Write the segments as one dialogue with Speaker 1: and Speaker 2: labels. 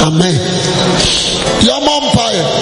Speaker 1: Amen. Yamompaye.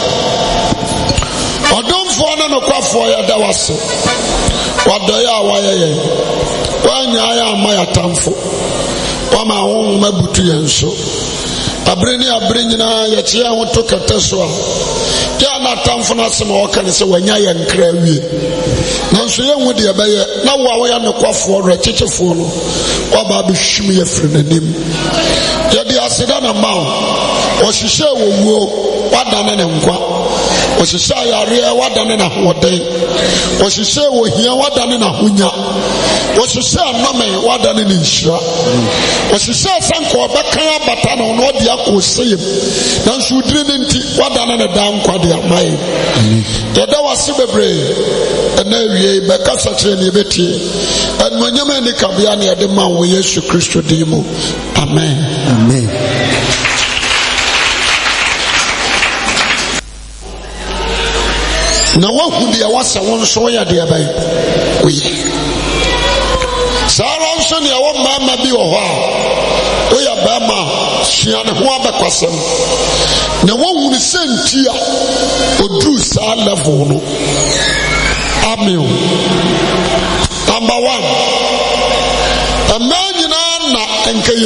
Speaker 1: Odumfo na nokwafo ya dawase. Wadoya waye. Wanya ya amaya tamfo. Wama hon mabutu yenso. Abreni nyina ya chia hoto kateso. Ya na tamfo na sema waka ni se wanya ya nkra wie. Nanso ye hu de beye na wo ya nokwafo rekekefo no. Waba behwim ye firi nanim. Ya de aseda na mawo. Oshishe wo wadane ne nkwa. Oshishe yare wadane na hoden. Oshishe wo hia wadane na hunya. Oshishe anome wadane ni nhira. Oshishe sanko obekan abata na ono de akoseyem. Na nsudire ne nti wadane ne dan kwa de amaye. Yeda wase bebre na wie bekasa kire ne betie. Anwanyama ni kabia ne yede ma wo Yesu Kristo dimo. Amen.
Speaker 2: Amen.
Speaker 1: Na wahu dia wasa won so ya dia bai oyi sara nso ne wo mama bi wo ho a oya bama hia ne ho abakwasem na wahu ne senti a odru sa level no amen. Number 1, a man na enkaye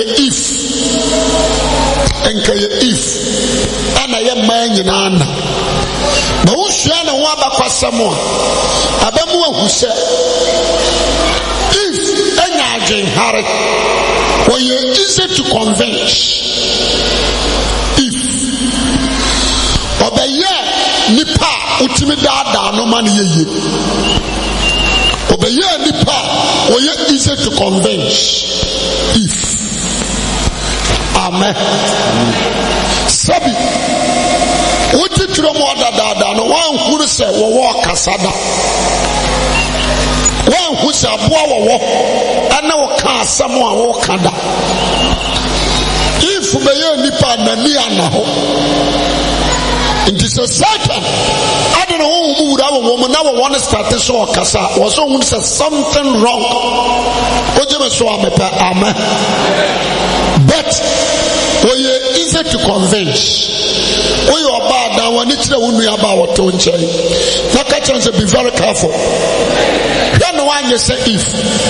Speaker 1: if ana ye man nyina na na wo hia ne ho abakwasem a abamu ahuse if enya agyen hare when you easy to convince if obeye nipa utimi dada no man yeye obeye nipa when you easy to convince if amen sabi uti turomo dada no wan huru se wo kasada wan hu se aboa wo ana wo ka asamo a wo kada if beye nipa nani anaho inti so Satan I don't know who would have a woman now want to start to show kasa also who says something wrong ojeme so amen. But when you easy to convince when you are bad now when it's the one we are about to change that chance be very careful. Then one you say if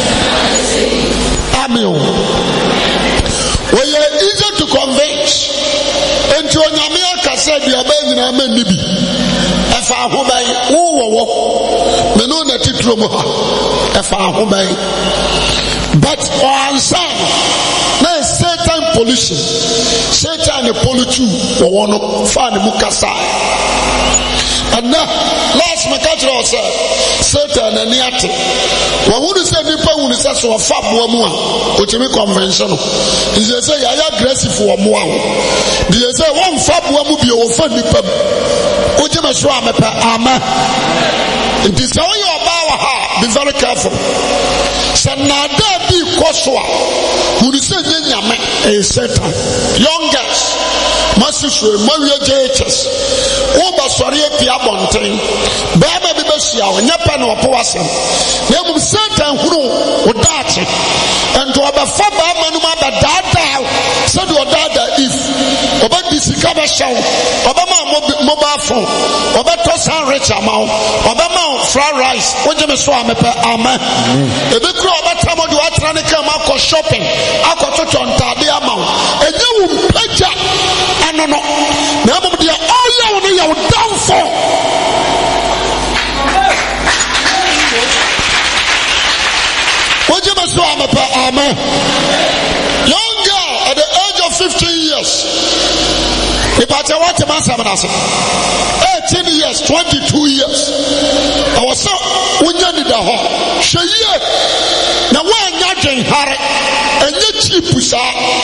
Speaker 1: amen when you are easy to convince and you are said you are being in a man nibi if I who by who me no na titro mo if I who by but on son na Satan pollution Satan pollute you wono fa ne mukasa and last me catch us Satan ani ate wo hu say nipa hu say so fa boa mu a o timi convention is say ya aggressive wo mo a they say one fa boa mu bi o fa nipa o timi so amepa ama it is how you about ha be very careful sanada bi koswa hu say nyame e Satan young girls masifre mawie JHS wo ba sori apia bonten baba bi besia wo nyapa na opo wasem na mu Satan huru wo daate ento obafa baba no ma ba dada so do dada if oba disika ba shaw oba ma mobile phone oba to san rich amount oba ma fried rice wo je me so amepa amen ebe kro oba tamo do atra ne kam akọ shopping akọ totontade amount enye wo mpaja ano no na mo dia all you no you down for woje maso amapa amen. Young girl at the age of 15 years ibate what man samanase 18 years 22 years I was so wonya ni da ho hweye na wanya dwen hare enye cheap sa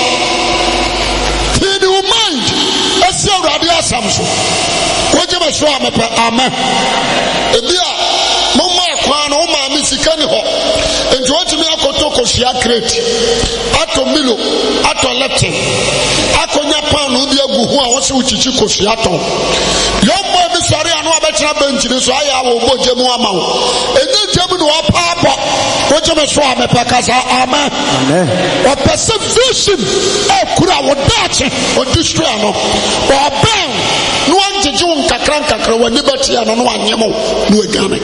Speaker 1: in your mind as your radio samso woje maso amapa amen ebia mama kwa na o ma mi sika ni ho enti wati mi akoto kosia crate ato milo ato leptin akonya pan no bi agu ho a wo se uchichi kosia ton yo mo mi sorry I know about your bench so I will go jemu amount and then jemu no papa what you so am pekasa amen or persecution kura wo dache o destroy no or ben no anjeje won kakra wani beti ano no anyemo no agane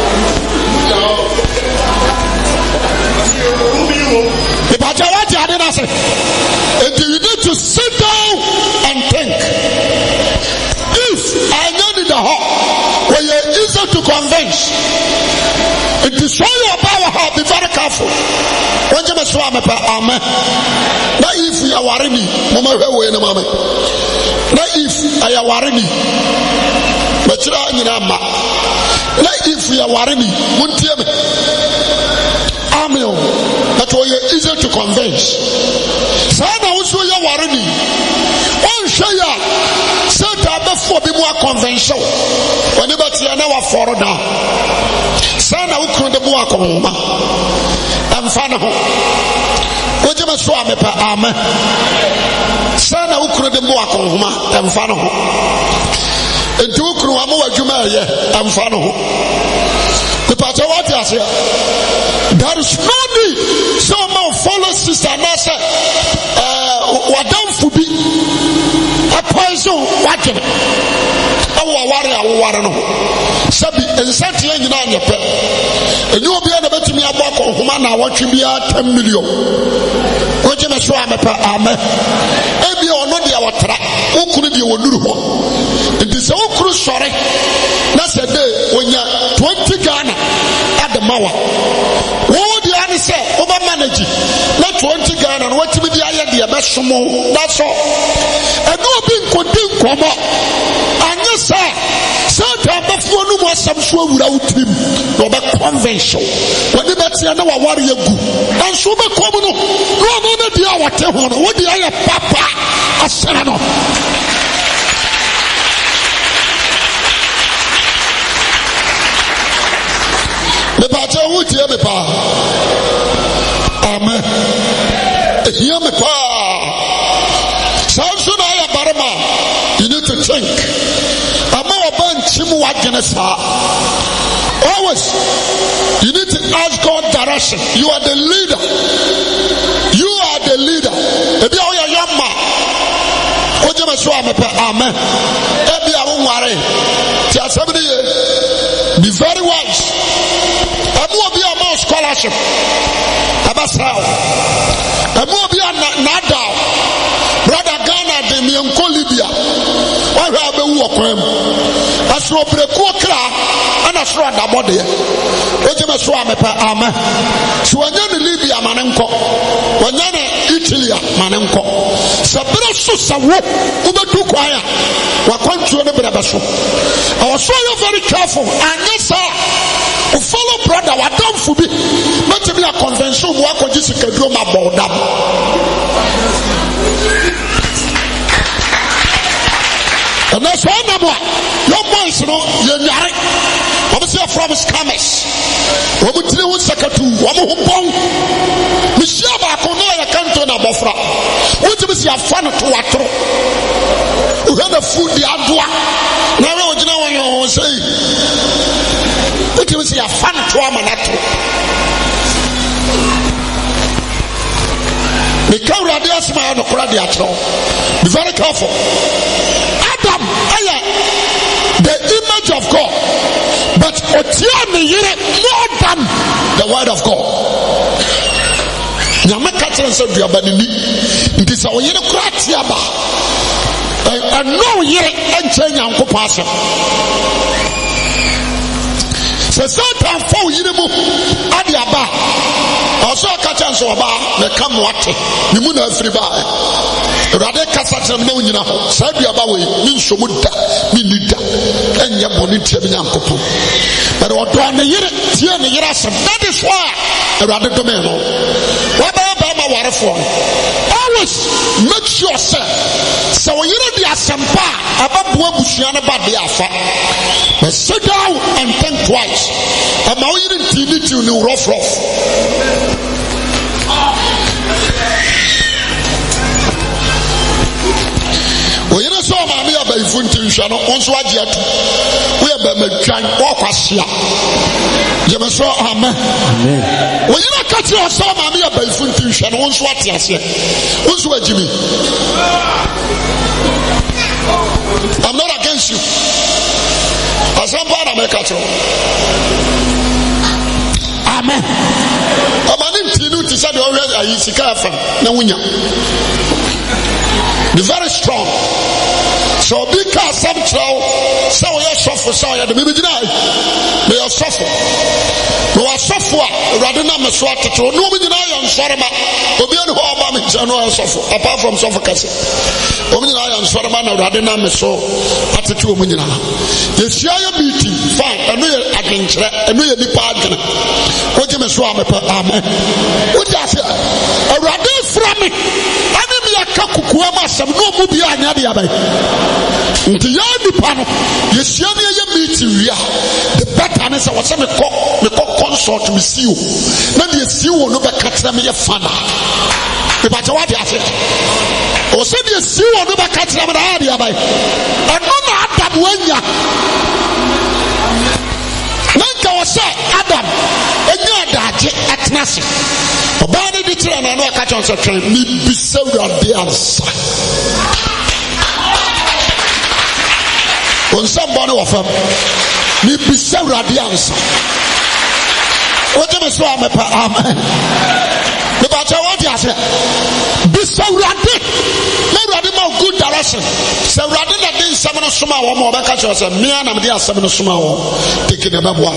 Speaker 1: and you need to sit down and think. If I know in the heart where you're easy to convince, it is show your power. Be very careful. When you must swam amen. Now if you are worrying, mama way no mama. Now if I are worrying, but you are in a ma. Now if you are worrying, muntiame. Amen. That way you're easy to convince. Sana also you worrying. On share. Set up before be more convention. Whenever you are now for down. Sana who could the more come. I'm fan of what you must swam amen. Sana who could the more come. I'm fan of and two crew are more Jumaria. I'm fan of the part of what you say. There is no need. Some more follow sister Nasa. Wadam fubi. A poison watching. Our warrior. Sabi and Santi and Nanya. And you will be able to me about Humana. What you be at 10 million. What you must swam amen. Maybe or not the our track. Who could be your new one? It is all cruise sorry. That's a day when you're 20 Ghana at the Mawa. What do you say? Over managing. Not 20 Ghana and what to be the idea. That's all. And no being condemned come up. And yes, sir. Certain before no more some show without him. No back convention. When the better know a warrior good. And so be common. No, the hour tell what the I papa. I said no. The battle would hear me pa. Amen. Hear me pa. Samson I barama. You need to think. Always, you need to ask God direction. You are the leader. You are the leader. If you are a young man, amen. Be very wise. I will be a more scholarship. I will be a Nadal. Brother Ghana, the Mianco Libya. I have a walk him. As no precokra and a shroud about it. What you must swam amen. So when you're in Libya, Manenko, when you're in Italy, Manenko, Sabra Susa, who took wire, what country on the Brabasso. I was so very careful, and yes, sir, follow brother, what done for me, not to be a convention, work on this, you can do my board up. And that's one number. Your boys, you know, you're not. I'm saying from scammers. What would you want to one who bong? Michelle Baconoya can't turn a buffer. What do you see a fun to water? Who had a food the Adwa? Now, you know what you say? What do you see a fun to a manato? The camera there smile on the crowd. Be very careful. Adam, the image of God, but Otiani more than the word of God. Yamakatan said, "You are banini." It is our yellow cratiaba. I know ye and change and compassion. So certain for you adiaba. Also catch and so about the come what the moon every by rather Cassatra no you know Sabia Bawi means Shomuda Minida and Yabonita Minampo. But what do I hear the Yerasam? That is why I rather domino. What about my water for? Always make sure, sir. So you know the Asampa about Buabusiana about the Alpha. But sit down and think twice. I'm now eating TV to new rough. Well, you know, so I'm here, but abayifu ntinhwa no onso agye atu wo ye ba matwan wo kwasea je me so amen wo yina ka ti o so ma me abayifu ntinhwa no onso ate ase onso agimi. I'm not against you. As I'm part of my culture. Amen. Be very strong. So because some trouble, so you suffer, so you may suffer. No, I suffer rather than a swat to no deny on Sarama, Obian Hobam in general suffer, apart from suffocation. Obian Sarama rather than a so attitude. The Shire meeting, fine, and we are against it, and we are the partner. What you may swam per amen. What does it? A rather from it. Kakukuama some no movie anya the abai. Nti ya di pano. Yesia ne ye meeting wia. The better is what some me consult me see you. Na the see you no be katra me ye fana. The better what you say. O say the see you no be katra me na the abai. And no na Adam wanya. Nanka o say Adam enya daje atnase. Obani di tira na no aka chon so tren mi bisa urade ansa. On somebody of them mi bisa urade ansa. What me so am pa amen. The bacha what you say? Bisa urade. Me urade ma good direction. Se urade na dey nsam no soma wo ma obeka chon so me na me dey asam no soma wo. Take the babo.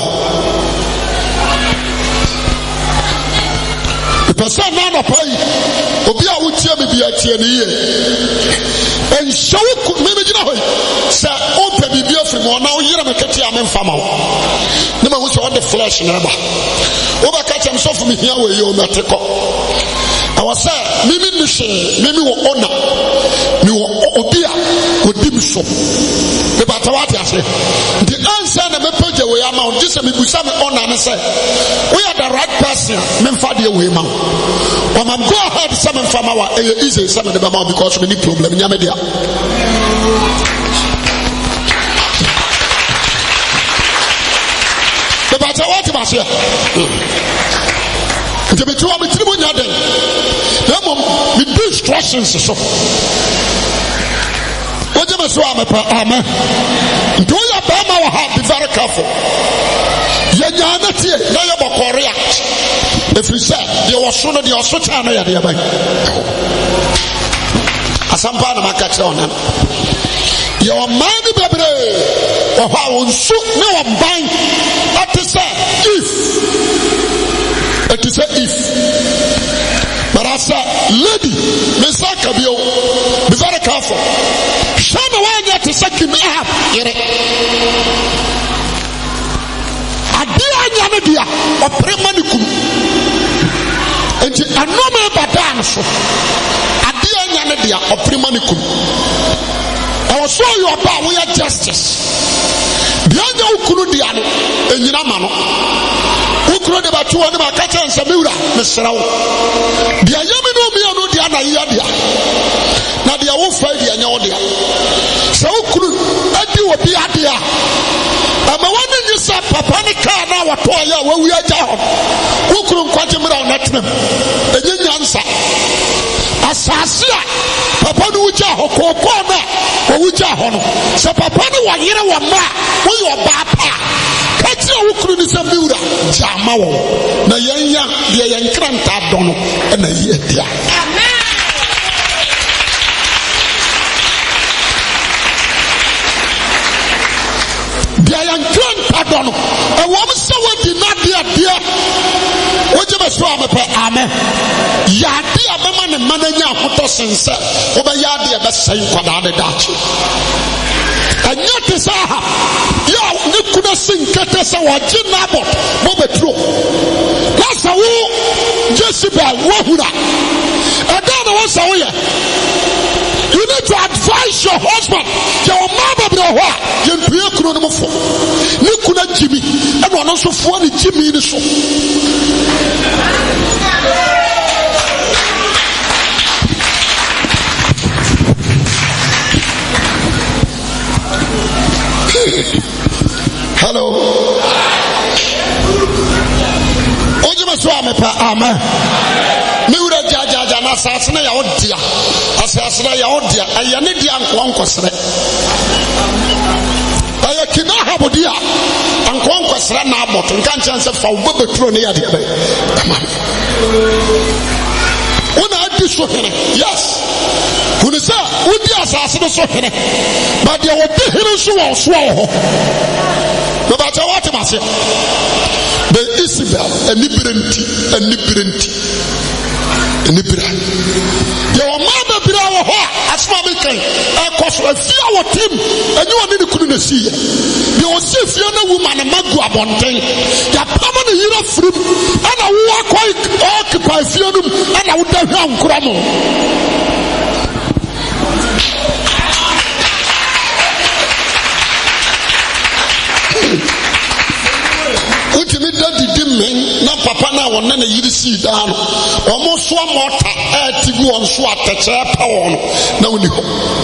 Speaker 1: Person man of pay Obia would tell me be a TNE and show maybe you know, sir, open me beer from now. You're a Katia man farmer. No man was on the flesh never. Over catch him so for me here where you met a cop. I was saying, Mimi Mimi will honor me Obia would dim so. The Batawati say the answer and the project we are now just a Busam honor and say we are the right person, Memphadi away mount. When I'm go ahead, some from our easy, some of the Bama because we need problem in Yamedia. The Batawati was here. To be true, I'm a tribunal. We do instructions. So, what do you say? Amen. Do your Bama have be very careful. Yanati, no, you react. If you say, there was sooner the Osotana, as some part of my catch on them. Your money, baby, or how soon no one buying. That is a if. It is a if. But I said, lady, Messaka, be very careful. Shana one yet to suck him up. Adia or Premanicum. And I know me about so. Adia Yanadia or Premanicum. I will show you about we are justice. Bianya Ukurudiano and Yinamano. Ukuru de Batu and Makata and Samura, Mr. The Ayamino Miano Diana Yadia. Nadia will fight the Anyodia. So Ukuru, and you will be Adia. I'm a one in this Papanica now, where we are down. Ukuru Quatimura Natnam. And then answer. Asasia, Papa Nuja, Hokona, Uja Hono. So Papa Nuwa Wama, who you are Bapa. Catch your Ukuru is a Mura, Jamao. Na Yanya, the Yankranta Dono, and a Yetia. The Yankranta Dono, a woman so did not be a dear. What you must swam up, amen. Yadi a man and mananya Hotosin said, over Yadi a best saying for the Dutch. And yet is aha. Yo, you couldn't sing Ketesa or Jinabot, Boba True. That's a woo, Jessica, Wahuna. And then I was away. You need to advise your husband, your mother, you couldn't Jimmy, and one also for the Jimmy in the show. amen. Miura jaja na asasena ya odia. Asasena ya odia. Ayane dia nkwankosre. Aya kinaha bodia. Nkwankosre na abot. Nka chance fa ubetro ne ya de be. Una adi so hene. Yes. Kunisa udi asasena so hene. But there will be hene so wo. No matter what I say. The Isabel and Liberty. Your mama be our heart as mommy can. I cause a fear of him, and you are in the couldn't see. You will see if you're a woman and Magu Abontain. Your permanent year of fruit, and I walk quite occupy Fiodum, and I would have young Cramo. Na papa na won na yiri si dan omo so mota atigu on so atache pa won na woni ho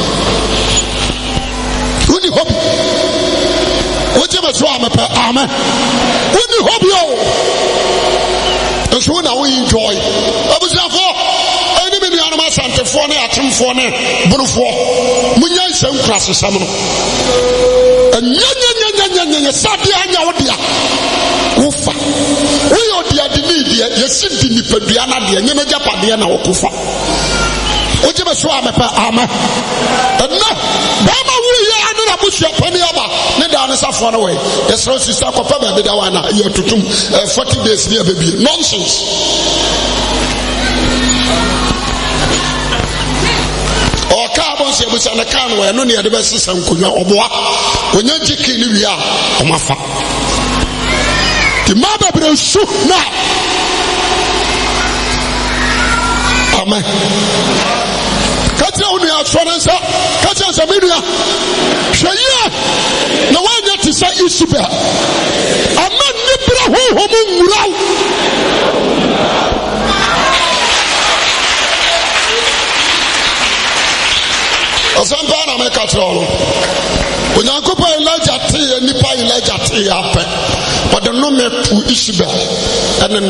Speaker 1: woje be so amepa amen woni ho bio so na we enjoy abusafo eni me nuanu ma santefo na atemfo na bunufo munya nsam krasesam no anya sadi anya odia ufa uyo dia dinidia yesi dinipadua na de nyeme japade na wokufa oje be so amepa ama na bama wuye anu na busu pani aba ne da ne safo na we yesro sisa kopa ba da wana ye tutum 40 days ne ababi nonsense o ka bon se busa na kan we no ne de be sisa nkonwa oboa onya jiki ni wi a omafa the mother be so now. Amen. Katia uni assurance. Katia samiria. Shaya. Na wanya tisa Isabel. Amen. Nibra homo murau. Asampa na me katrolo. Onyankopa Elijah te nipa Elijah te ape. But the no me to Isabel and then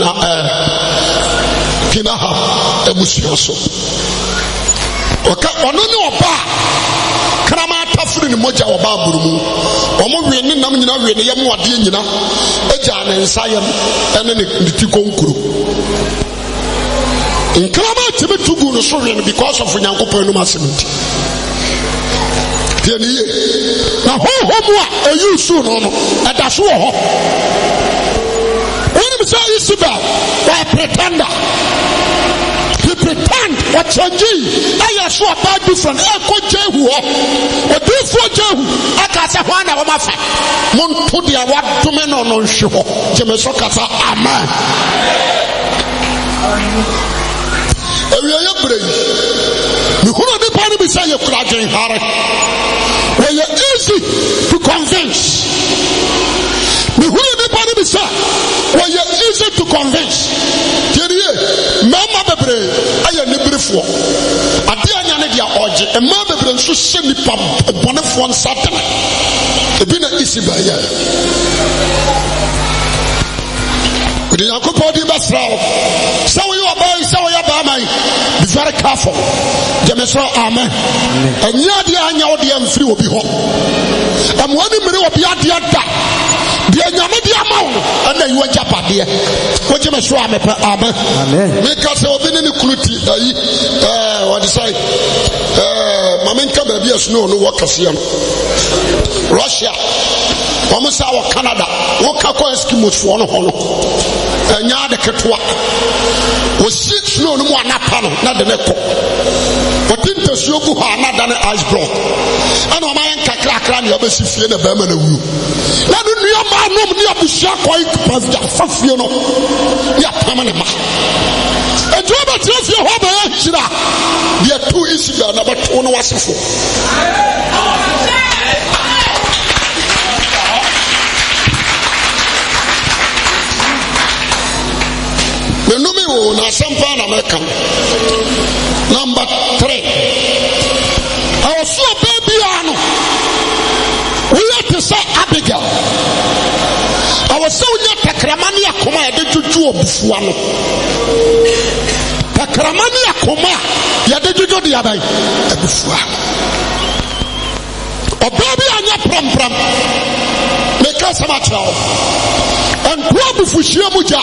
Speaker 1: Kinaha ebusioso. Oka ono ne oba krama tafuri ni moja oba burumu. Omo we ni nam nyina we ne yam wade nyina eja ne nsayam ene ne tikonkuru. Nkrama tibe tugu no so we because of Nyankopon no masementi. Na hohomwa eyusu no adaso ho when we say Isabel why pretender he pretend what change I so about different eko jehu ho odifo jehu aka se ho na wo mafa mon to dia wadome no no nhwe ho jeme so kasa amen ewiye brei mi hono de pani bi say ekura gen hare we are easy to convince. We who the body be say we are easy to convince. Tiye mama bebre aye ni brefo ade anya ne dia oje e mama bebre nso hye nipa bonefo nsatana e bi na Isabel ya the Yakobo di basrao so you about so you about my be very careful jemeso amen anya dia anya wo dia mfiri obi ho am wani mere obi ade ada dia nyame dia mawo na you japade ko jemeso amen me ka se obi ne kuluti ayi what is say mamenka ba bia sno no wakase am Russia Omusa wa Canada woka ko Eskimos fo no hono anya de ketwa o sit no no mu anapa no na de ne ko otinto suogu ha na da ne ice block ana ma yan kakra ne obesi fie na ba ma na wu na no nua ma no ni abusia ko ikpas da fafie no ya pama ne ma ejo ba trafie ho ba ya hira dia tu Isabel na ba to no wasefo na sampa na meka number 3 our so baby ano we have to say Abigail our so nya takramani akoma ya de juju obufua no takramani akoma ya de juju de abai obufua obabi anya pram meka sama chao and obufuhia muja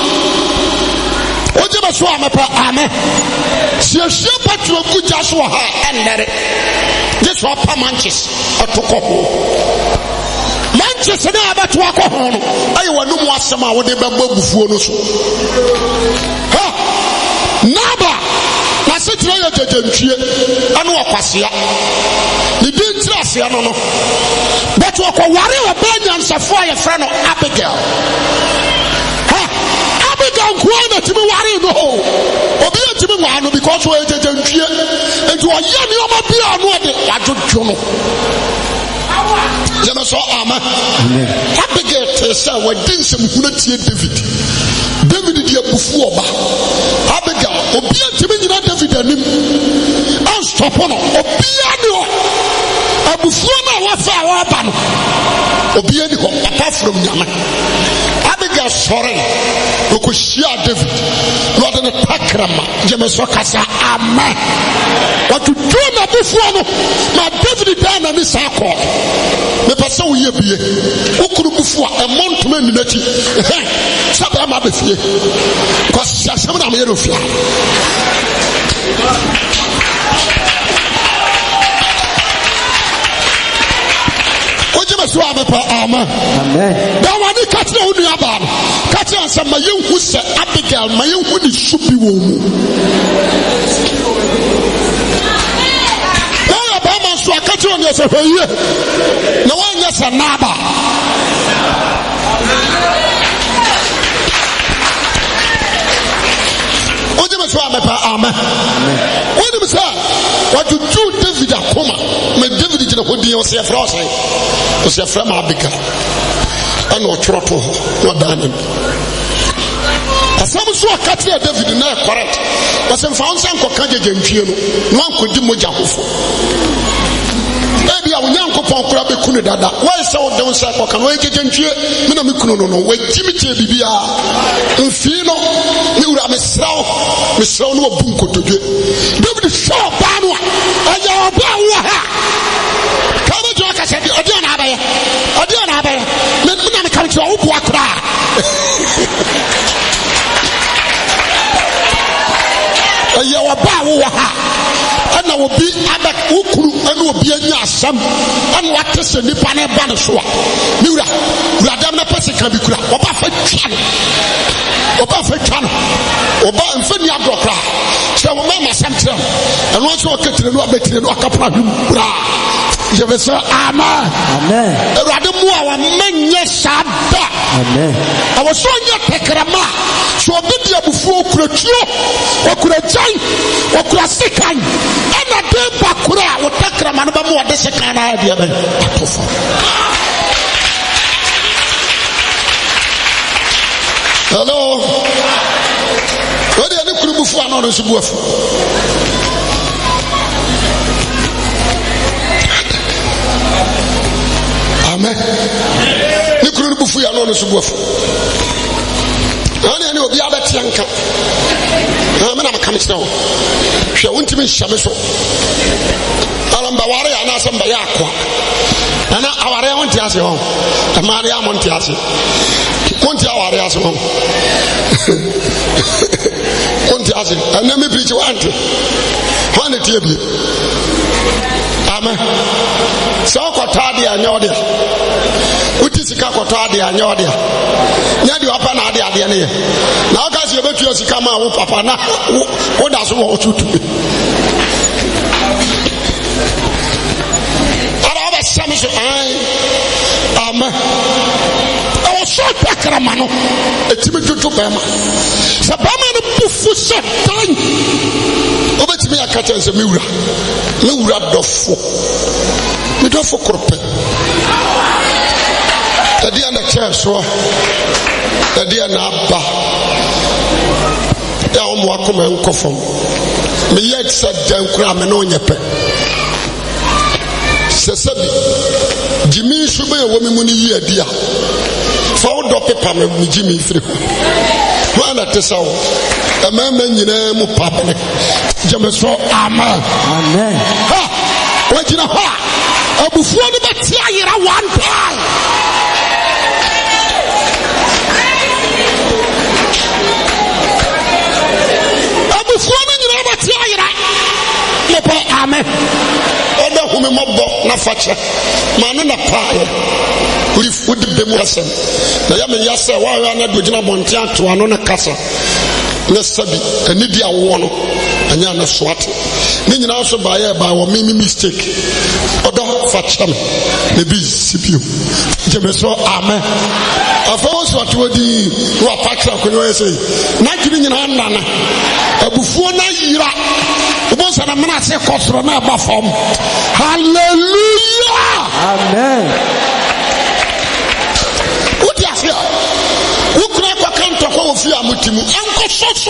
Speaker 1: oje ba so amepa amen sie patro kuja so ha enere this one pamanches otoko manches na abatu akoho no ayi wanu mu asema wo de beba bufuo no so ha naba na setira ya jejentwie anu akwasea ni dintra asia no but wakoware obanya nsafo aye fra no Abigail Kuana to me worry no. Obi to me one because we jejentwie and to aye ni o ma bia no de adwojo no. Jema so ama. Abigail tesa we din sem huna tie David di abufu oba. Abigail obi to me nyina David anim. An stop no. Obi ani o. Abufu na wa fa wa ba no. Obi ani ho apart from nyama. Abigail sorry. Okoshia David Lord na takrama jemeso kasa amen what to do na before no ma David dan na ni sako me pese wo ye bie okuru before a month man ni nachi sabra ma be fie ko siasem na me ye no fia so amepa amen da wani katina unu aba no katina se ma yenhu se Abigail ma yenhu ni subi wo mu na ba ma so akatina ne se hweye na wanya se naba oje me so amepa amen woni me say what to do David akoma me David jina hodi o se fra o se fra ma Abigail ana o chroto ho danem asam so akatia David na correct o se mfa onsan ko ka jejentwie no wan ko di moja hofo ebi a Onyankopon kura be kunu dada why say o don say ko kan o jejentwie me na me kunu no we jimi tie bibia mfi no ni ura mesraw no obu nkotodwe David show ba no aya oba wo ha kama jo ka se odi ona abaye me na me kan twa wo bo akra aya oba wo ha ana obi abak ukuru ana obi anya asam ana watese nipa na ba no so a ni ura dam na pese kan bi kura oba fa twa oba mfani agrokra se wo ma masam tire eno so oketire no abetire no akapra bra je veux ça amen erade mu awa menye sada amen awo so nya tekrama so obi dia bufu okuratio okurajan okurasikan ana de bakura wo tekrama no ba mu ode sekan na dia ba atofo hello odi ani kuru bufu ana no so buafu amen ni kuru bufu ya no so buafu ani obi abeti anka me na makam tse ho hwe wontimi hyame so alamba ware ya na asamba ya akwa ana aware ya wonti ase ho amare ya monti ase wonti aware ase ho wonti ase ana me preach wante hone tie bi amen so ko tade anya ode uti sika ko tade anya ode nya di opa na ade ade ne ye na o ka se betu sika ma wo papa na wo da so wo tutu ara ba sami so ai amen o so takrama no etimi tutu ba ma sa ba ma no bufu so tan obetimi akata nse mewura dofo me dofo krope tadi ana cheso tadi ana aba ya omo akoma nkofom me yet said dan kura me no nyepe sesabi jimi sube wo me muni yi adia found up paper me Jimmy free. One at the sound. A man in the papa. Jameso, amen.
Speaker 2: Amen.
Speaker 1: Ha! What you know? Ha! Before the Batia, one time. Amen. Oda hume mabo na fache. Manu na pae. Uri de mu asem. Na ya me yase wa ya na dogina bonte ato ano na kasa. Na sabi ani dia wo no. Anya na soate. Ni nyina so ba ya ba wo me mistake. Oda fache me. Na bi sipio. Jemeso amen. Afa so atodi wa patra ko no yese. Na giri nyina nana. Abufuo na yira. Ubonsa na mena se kosro na ba fam. Hallelujah.
Speaker 2: Amen.
Speaker 1: Udi afia. Ukura kwa kanto kwa ofia mutimu. Anko soso.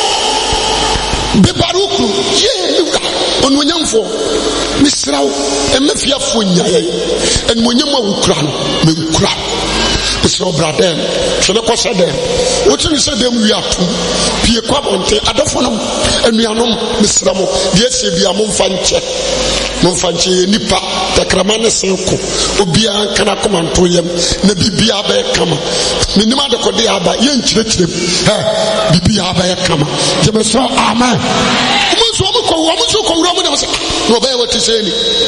Speaker 1: Bebaruku. Ye luka. Onwanyamfo. Misrawo. Emefiafo nyaye. Enwanyamwa ukura no. Me ukura. So brother, so the question them. What you say them we are to be a quabonte, Adophonum, and we are no Misramo, yes, be a Monfanche, Nipa, the Kramana Senko, Ubia Kanakoman to him, Nebibia Bear Kama, Minima de Kodeaba, young church, Bibia Bear Kama, Jemeso, amen. No bear what to say.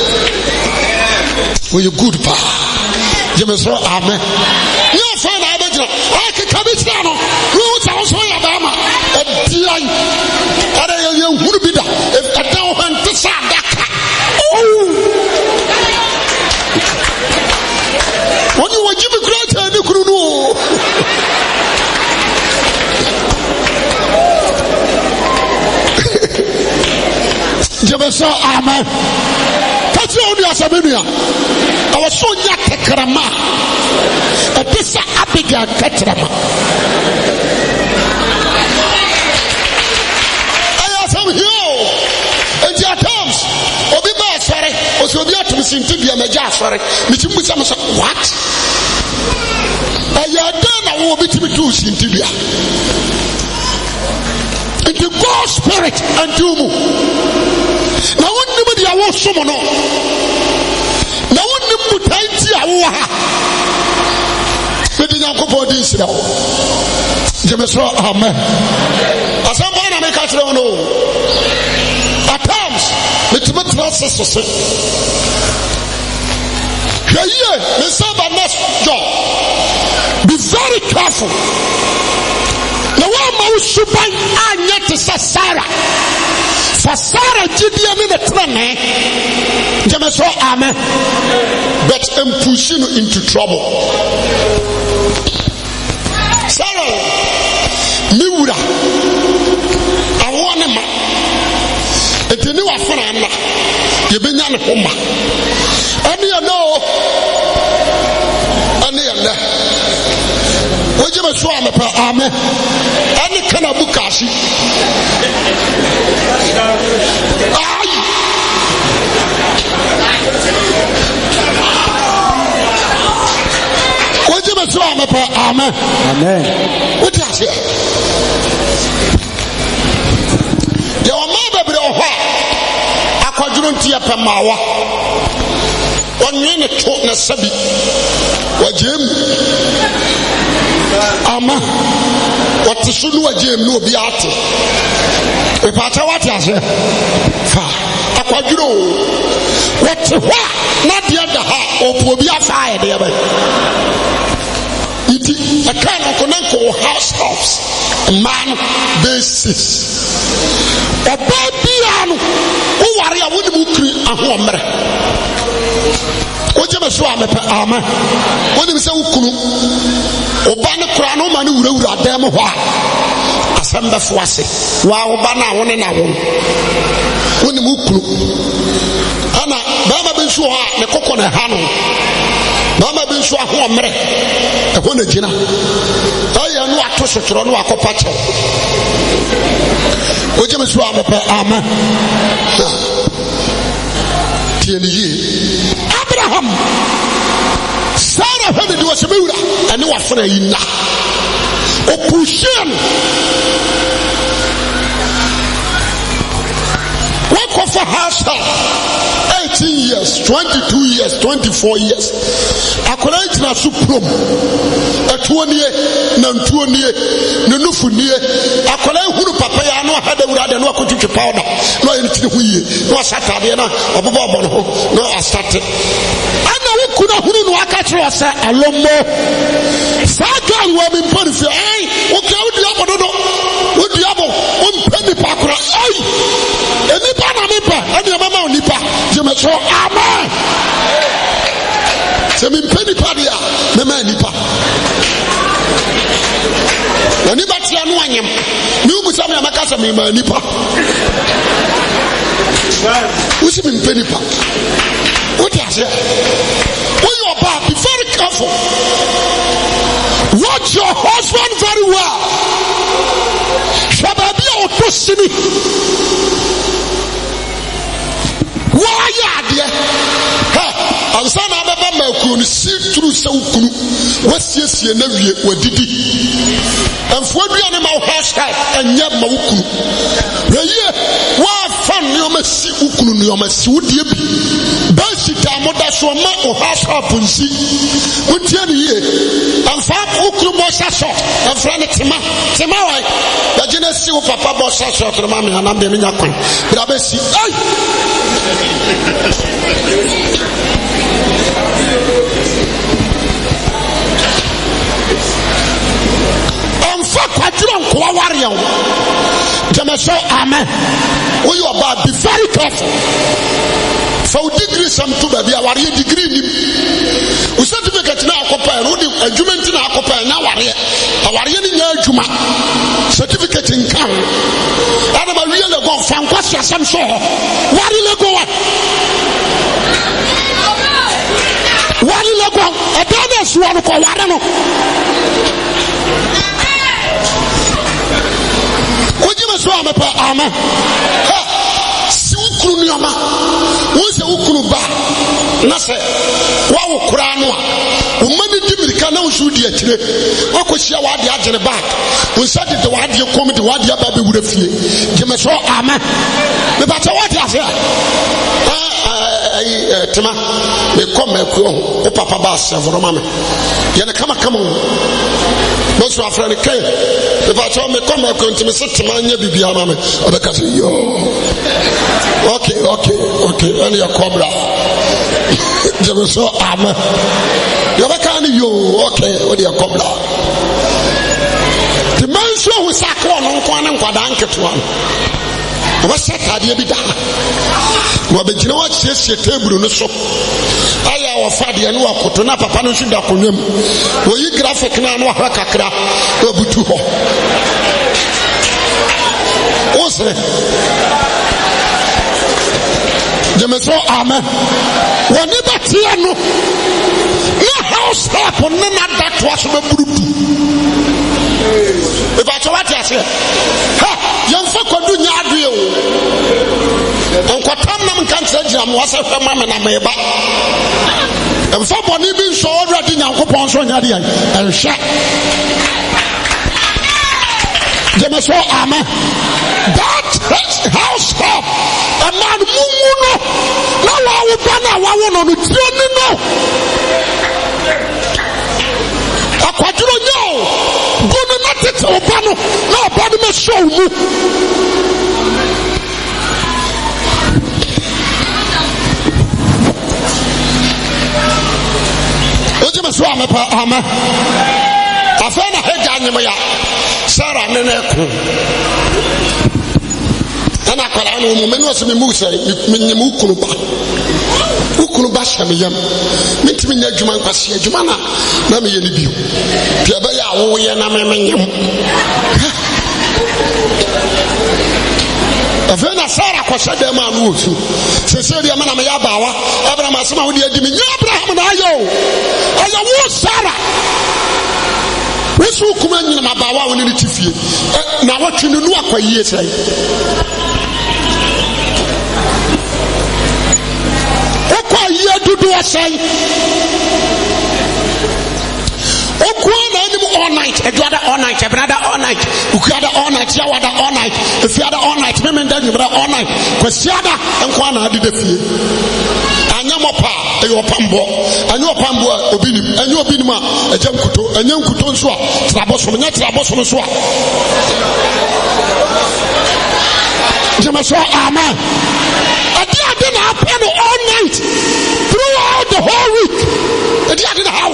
Speaker 1: Were you good pa? Jemeso, amen. You find out that I can come it down. Rules are also Alabama. A dear, I would be that if I don't want to say that. When you were giving great and you could know. Jemeso, amen. That's the only Asaminia. I was so young, Tekrama. A pisa Abigail Tetrama. I am here. And your terms. Obiba, sorry. Also, we have to be seen to be a major, sorry. What? I had done a war between two Sintibia. Into God's spirit and Dumu. Now, when nobody I want someone on. Now, when you put I Jemeso, amen. At some point, I make a no. At times, the Tibetan says, here, the next job. Be very careful. The one who should buy Anya to Sarah. For Sarah, Gideon in the train, Jemeso, amen. But I'm pushing you into trouble. Sarah, Miura, I want him. It's a new affair. You've been on home. And you know, and you know, what you must swam upon amen. And you cannot book us. Amen. Amen. What is it? Your mother be on what? I call you to your Pamawa. 1 minute talk na sabi. What Jim? Ama. What the sunu wa Jim no be ate. If I tell what you say, I call you. What? Not the other half. Or will be a fire there. A kind of connected house man basis. A baby who are you with the book and home. What you must swam amen. What you say, Ukunu? Obana Krano Manu Rura Demoa. Asamba Fwasi. Wow, Bana one and a one. When the Mukunu Anna Bama Bishua, the coconut Hano. Mama bin so aho omre e ho na gina ayi anu ato sotro no akopa che oje me so amepe ama tieni yi Abraham Sarah when it was a mirror, and you are free now. Opposition. Work of a household. 18 years, 22 years, 24 years. According to Suprom, a 20 year, Nantunie, Nanufunie, According to Papa, I know how they would have no could powder, no anything we, no Satadiana, or Bobo, no, I started. I know who could have who I catch us a lombo. Sagan will be put for okay, with the other, with the other, penny packer, any Panamipa, and your mamma Nipa, Jimmy. So, amen. So, me penny padia, me man nipa. When you bat your one, you put some of my casa, me man nipa. Who's in penny pa? What is it? When you are bad, be very careful. Watch your husband very well. Shababi or Tosini. Why are you? I'm saying I'm going to see through so good. What's yes, you know, what did he? And for the animal hashtag and yet Mauku. The year, what fun you must see Ukunu, you must see what you be. Basic Amodasoma or hashtag Punsi. What you and Fab Ukunu Bossa shot and Frank Timawai. The Genesis of Papa Bossa shot, the Mammy and I'm the Minakon. But I bet see. Amen. When you are bad, be very careful. For degree some to be a warrior degree. We certificate now compare a judgment in our compare now a warrior in your juma certificate in town. And I'm really go from question some so. What will go on? What will go on? A donors want to call Warano. Amen. Si ukuru nyoma wose ukuru ba na se wa ukura no a umani dimirika na usudi akire okohia wa de agene back unsa de wa de kom de wa de ba be wura fie geme so amen me ba ta what afia tema me kom akuo o papa ba sevoro mama ye ne kama most of our friends came. If I told me come back to me, sit to my baby, mama. Because yo, okay, and your cobra. So amen. You're kind of you, okay, with your cobra. The man show who sack one and quadanket one. What's that idea be done? Well, but you know what? Yes, your table no so. I our father and walk to Napa Panushi Dapunum. Will you graphic now? No Hakakra, no Butuho. What's it? Jemeso, amen. When you got here, no house help on none of that was a Butu. If I told what I said, young folk do not do. And Quatam can't say, I'm was a man and I may back. And somebody being so already now, and shut. Jemeso, amen. That house help a man Mumuno. Now I will ban our one on the a quadro no. Gonna not it Obano. No body may show you. Jemeso, amen. I found a head Daniel Sarah Neneku. And I call on woman was me Musa, Minimukuba. Ukuba Shamiyam. Meet me near Juman Passia Jumana. Nami Yanibu. Piabaya, Oyanam. Avena Sarah Kwasada man wood. Cecilia Manamayabawa, Abraham Asma would have given Abraham and I was Sarah. What's who come in my bawa when it's fee? Now what you know what you say? What you do I say? all night, Eduada all night, Ebrada all night, Ukada all night, Yawada all night, Fiada all night, Memenda all night, Kwesiada and Kwana did the fee. Anyamopa, your pambo, and your pambo, Obinim, and your binima, a Jamkuto, and young Kuton Swa, Trabos from Natrabos from Swa. Jamaswa, amen. A dear didn't happen all night, throughout the whole week. A dear didn't how.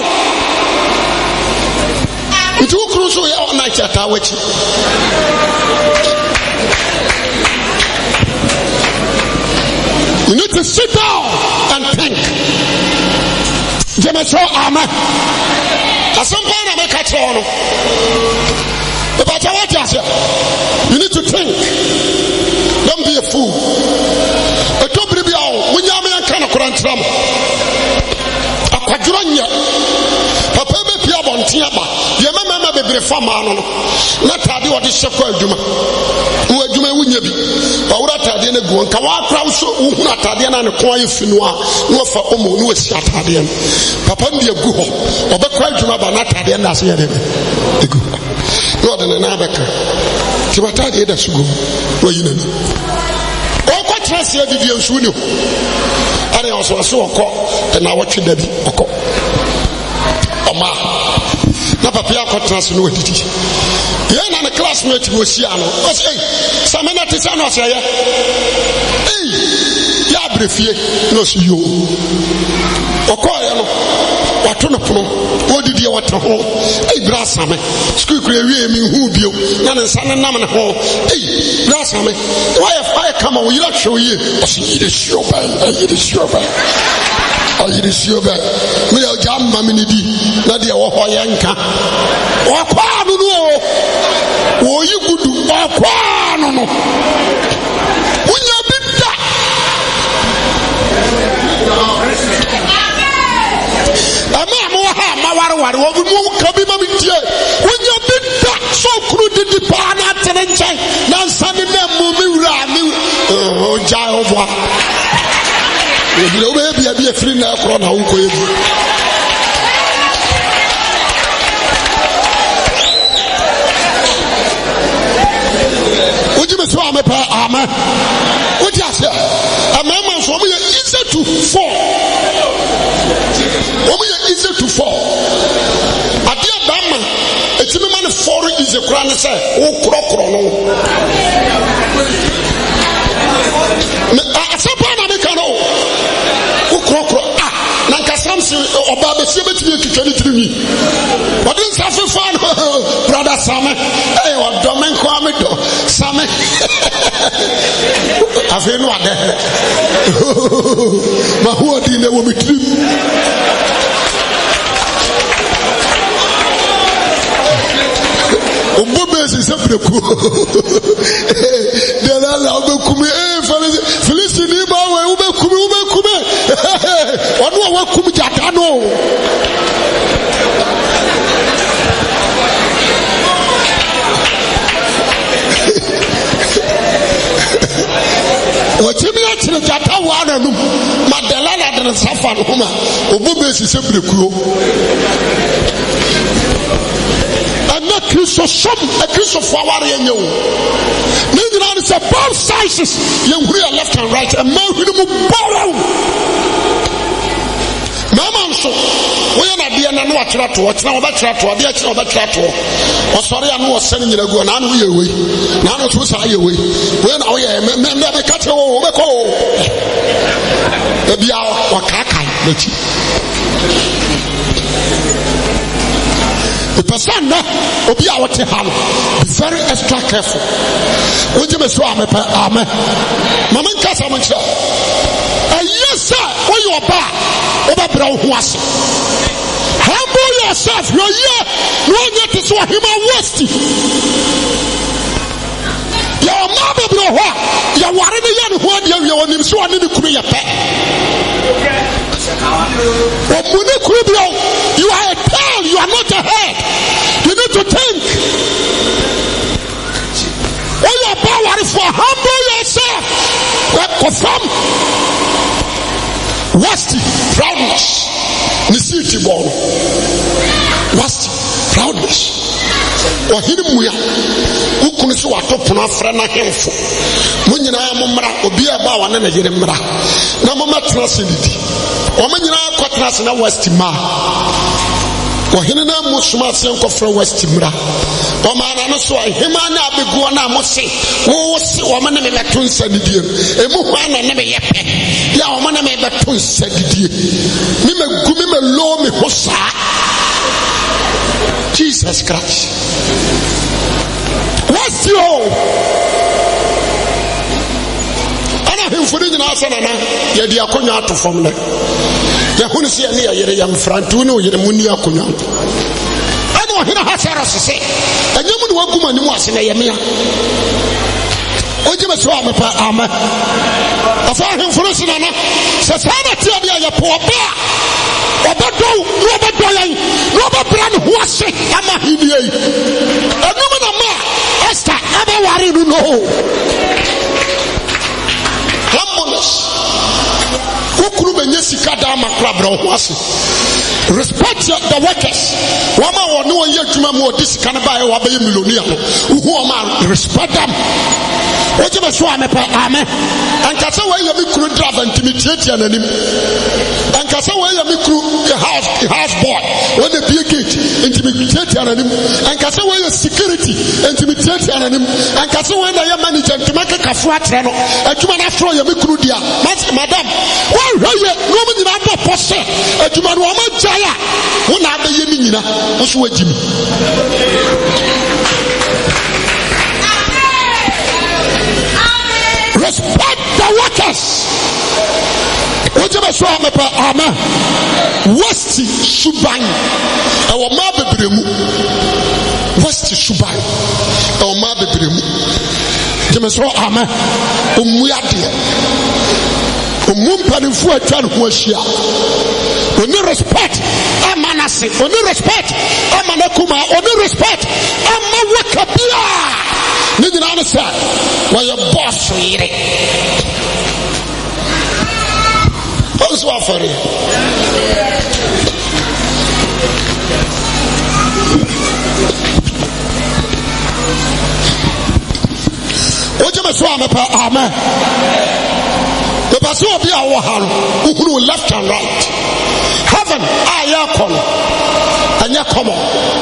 Speaker 1: It will cruise all night at our witch. You need to sit down and think. Jamaswa, amen. At some point, I make a turn. But you need to think. Don't be a fool. A top review when you are kind of current drum. A quadronia. Papa be Piabon Tiaba. You remember the Famano. Not Tadi or the Shepherd Juma. Who are Juma Winyabi. Or Tadian go and Kawaka, who not Tadian and a quiet Finua. No for Omo, no Satadian. Papa be a good. Or the quiet Juma, but not Tadian as yet. The good. God and another car. Tibata de da sugo. Where you know. Oh, what trust you did you soon? I also saw a call and I watch the Oko. Oma. Napa Pia Cotras no did. Yan and a classmate Mosiano. Was hey, Samana Tisano say, hey, Yabrefie, no see you. Okoyano. What did you want to hold? Hey, Brassame, school career me who be none and son and naman hall. Hey, Brassame, why if I come on, you not show you? I see the show by, I eat the show by. I eat the show by. We are jam maminidi, Nadia Wahoyanka. Wakwano, oh, you could do Wakwano. When you been that. When you did that, so crude the partner and check, now sending them moving around. Oh, Jehovah. You may be a free now from how good. Would you be Amen? What you say? Amen. For me, easy to fall. Easy to fall. At the Bama, it's a man for is a crown, say, oh, crocro. At some point, I make a no. Oh, crocro. Ah, Nankasam or Baba Sibet to 23. What is that for fun, brother Sam? Hey, what Domenco Amido, Sam. I feel no other. But who are the woman? Obobes is a preku. They allow me kume. Felicity Bawe ube kume. Wanu wa kume jatano. Wachimi achire jata wana num. Madelala dana safa numa. Obobes is a preku. A Christ of our you. Meaning it's both sizes. You are left and right. A man who borrow. Mama, so we are not being a watch to watch now. That's right. Or sorry, I know sending you a go and we away. Now it's who's high away. When I am never catch over. Maybe our the person will be our tehal. Be very extra careful. Would you be so amen? Mamma Casamancha. Yes, sir. When you are back, over brown was. Humble yourself. You're here. No one yet is what him are wasting. Your mother, bro. You're worried again. What you're on him, so I need to create a pet. You are a tail, you are not a head. You need to think. All your power is for humble yourself. Confirm. Wasty, proudness. Nisiti born. Wasty. Proudness. Or him we are. Who can see what open our friend a handful? Munina Mumra, or be about one and a Yeremra. No mamma translity. Or Manina Quatras in a Westima. Or Hinana Musmas Yanko for Westimra. Or Manana so I Himana Biguana Mosi. Oh, see woman name a twin said it. A Muhana name a yape. Ya woman name a twin said it. Mime Gumime low me hosa. Jesus Christ. What's your? And I have for the Nasana, Yadia Konya to formula. Yahunia near Yam Frantuno, Yemunia Konya. I know he has to say, and you would welcome and was in a Yamia. What you must want me, Amma? I found him for Lucinana, says, how much you poor bear? Robert Brand was it. I'm a Hidia. A woman of man, Esther, everybody to know. Humbleness. Who could be Jessica Dama Club was it? Respect the workers. Wama or no one yet to more this can buy or be a millionaire. Who am respect them? What you must want me, Amen. And Casawa, you could drive and intimidate an enemy. And Casawa, you could house boy when they be a gate, intimidate an enemy. And Casawa, security, intimidate an enemy. And Casawa, your manager to make a cafuatrano. And you man after you make Rudia. Madam, why are you woman in our posse? And you man woman Jaya. Who not the Yemina? What's with Jimmy? Respect the workers. What you must want me, Amen. West Suban, our Mabebremu. West Suban, our Mabebremu. You must want Amen. Umuyadia. Umumpani fuwa tano kuashia. Oni respect, amanasi. Oni respect, amanakuma. Oni respect, amawakabia. Nini na anasa, waya boss yire. Onso afari. Oje meswa mepa amen. The person will be our hand, who left and right. Heaven, ayakon, and yakomo.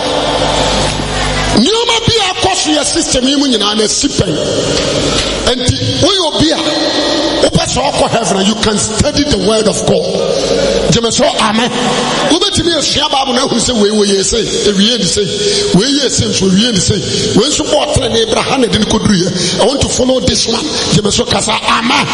Speaker 1: Newman be a costly system, you mean, and a sipping. And we will be a heaven, you can study the word of God. Jemeso, amen. Who bet me a Shabab now who say, we say, we say, we say, when support an Abraham and could read. I want to follow this one. Jemeso Casa, amen.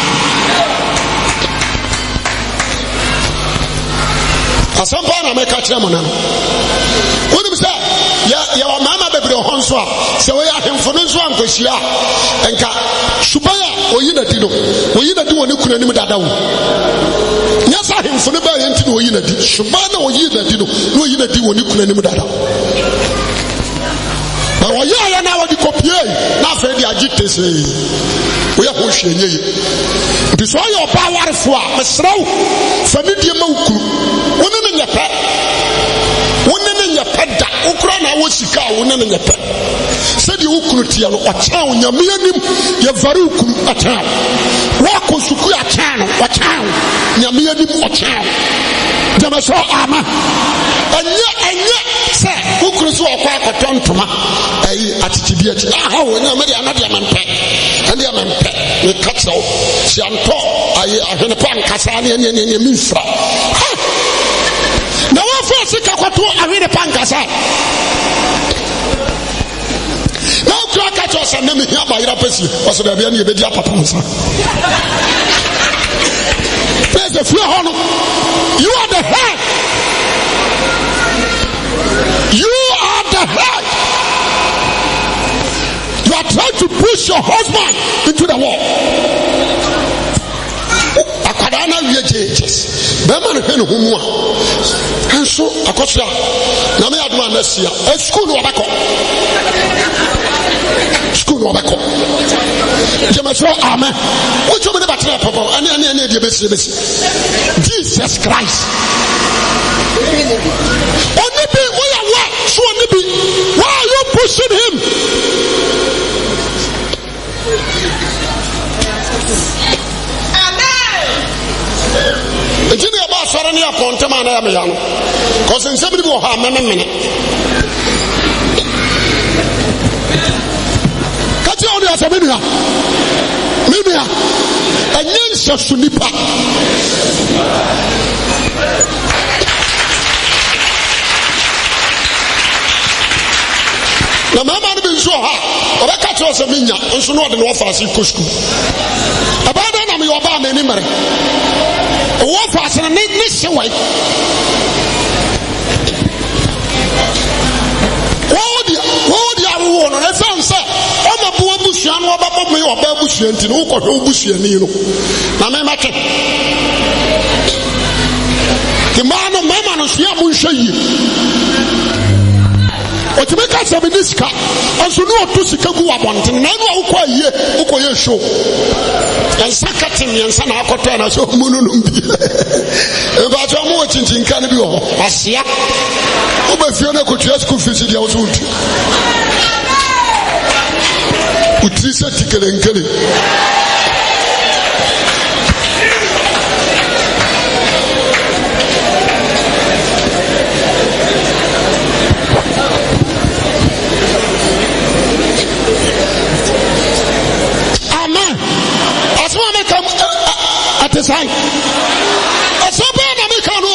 Speaker 1: At some point, I make a chairman. What do you say? Your mama baby Honsoa, so we are him for no one to share. And Subaya, or you know, you do one who couldn't even that. Yes, I him for the buy into the unity. Subana or you that no unity when you couldn't even that. But what you are now the copy, not for the agitators. We are pushing you. This why your power for a slow familiar moku. Women in your pet. Women in your pet. Ukraina was Sika, women in your pet. Said you could tell a town, your medium, your Varukum, a town. Walk on Sukuya town, a town, your medium, a town. Damaso Ama. And yet, sir, who could so acquire a ton to my attitude. Ah, when you're another man pet. And the man pet, the cuts out. She on top, I heard a pan Casani and Minsra. Now, what for Sikato, I read a pancasa. Now, Krakatos and Nemi here by Rapesi, or so there be any Bedia Papansa. There's a few honor. You are the head. You are the head. You are trying to push your husband into the wall. Akadana wiyejes bema ne henu humwa enso akosua na me aduma na sia school no obako jemeso amen ojo me ne batra papa ani de besi Jesus Christ oni bi we are what so oni bi Ejini aba asore ne akontema na ya me ya no. Cause nsem bi wo ha mememene. Kati on ya sabe nua. Mimia. Enye nsasu nipa. Na mama no bi nso ha. Obeka cho se minya nso no de no ofase ko school. Abada na me yo ba na ni mere. Wo fase na ni sewai. Wo dia wo no na fanse o ma bo abusua no obabo me oba abusua nti no ko hwe abusua ni no. Na me ma ke. Ke mama no sia mo nhwe yi. Otimeka sabe niska onso no otu sika gu wabonte na no akọ aye ukoye show ensa katin yensa na akoto na so munu no bi e ba to mo chinchin kan bi ho asia obafio na kotua school fees dia oso uti utrisa tikelenkele at his height. A super Namikano.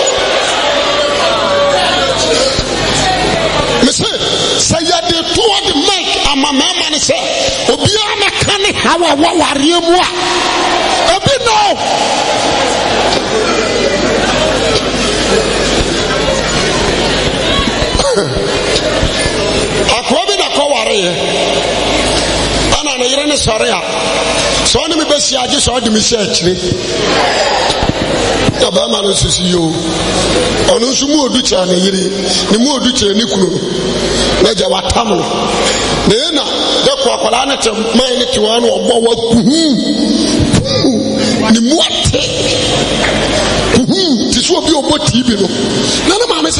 Speaker 1: Monsieur, say you the two of the mic, and my man say, Obiana Kani, how are you? A bit now. A Quabin a Kowari. Na yire ne sore a so ne me besi age so de me hye akire ya ba ma no sisi yo onu nso mu odu cha ne yire ne mu odu cha ne kunu na ja watam no na de ko akwala ne te man ne te wa no obo wa kuhu ne mu ate kuhu ti so bi obo TV no na na ma me se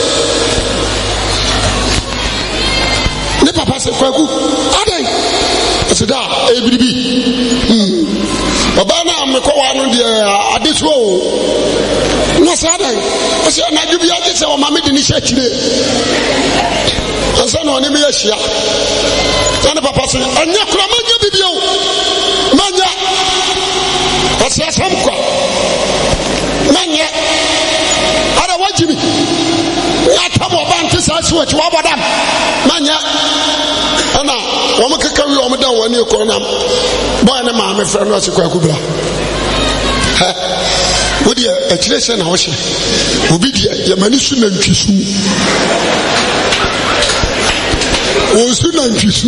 Speaker 1: ne papa se kwagu adan asida ebibi baba na me ko wa no de adeso no sadan ose na dubi age se o ma me de ni hyakire ansa no ne me yahia na papa se anya kura manya bibio manya ose asam kwa manya ara wajimi ya tamo banti sa si wachi wabodam manya ana womo kekawi womo dan wani ko nam boy ne ma me frɛ no asikwa kubra ha wodi akire hye na wo hye obi dia yamani su na ntwisu wo su na ntwisu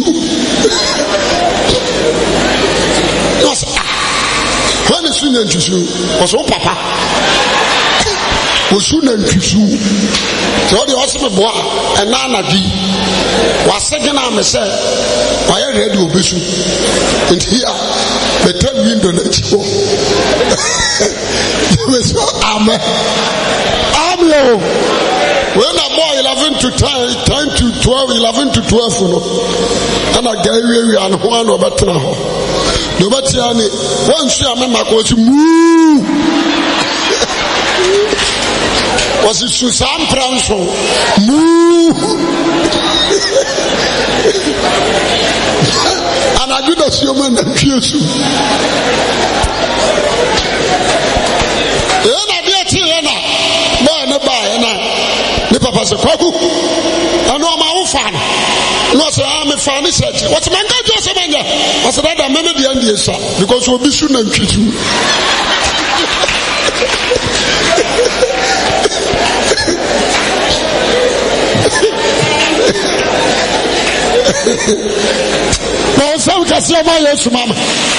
Speaker 1: nosa wani su na ntwisu oso papa osu na ntwisu so de oseme boa ena na di wasegena me se why ready obesu nti ya better window na chiwo so amen amen when a boy 11 to 10 to 12 11 to 12 no ana gawe an ho an obetena ho do betia ni wan su amema ko si mu was it Susan Pranso mu ana juda sioma na tiesu ena dia ti ena boy ne ba ena ne papa se kwaku ano ma wo fa no se am fa ni search what man ga jo se manja was that da meme dia ndie sa because obi su na ntwitu no so kasi ma Yesu mama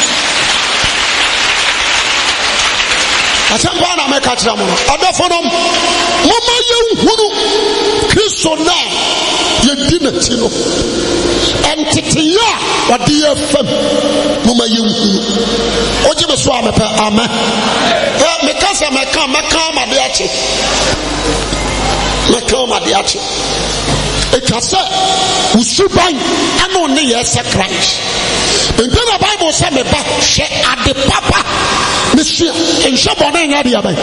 Speaker 1: asempa na me ka kira mo no adofonom mama yenhunu Kristo na yedi na ti no entitiya wadi afam mama yenhunu oje be so amepa amen me kasa me ka ma de ache me ka ma de ache ekase usuban ano ne yesa Christ enti na Bible say me ba hwe ade papa me hwe enhwe bone nya de abai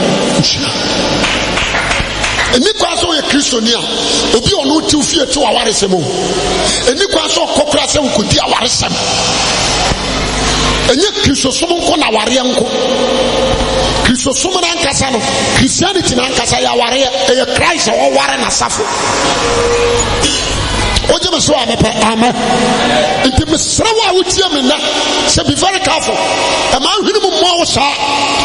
Speaker 1: eni kwa so ye Kristonia obi ono ti ufie ti awaresem eni kwa so kokora se nkodi awaresem enye Kristosom nko na ware nko Kristosom na nkasa no Christianity na nkasa ya ware ye Christ o ware na safo oje me so amepe amen nti mesra wa wotie me na say be very careful e ma hwini mu mo wo sa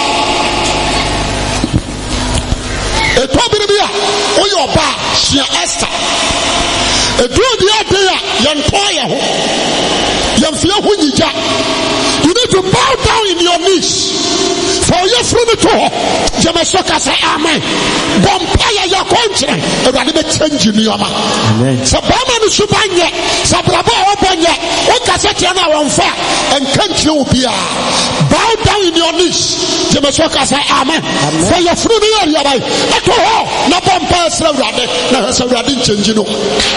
Speaker 1: eto biribia oyo oba hia Esther edu di ade ya yanto ya ho yamfia ho nyija. You need to bow down in your knees for your freedom to Jamasoka say amen. Bompaya ya kontre e be change ni yoma. Amen. Sabama ni subanye sabrabo obanye o kasete na wonfa enkantre obia. Bow down in your knees. Jamasoka say amen. For your freedom ya bai. Eto ho na bompa sra urade na sra urade change no.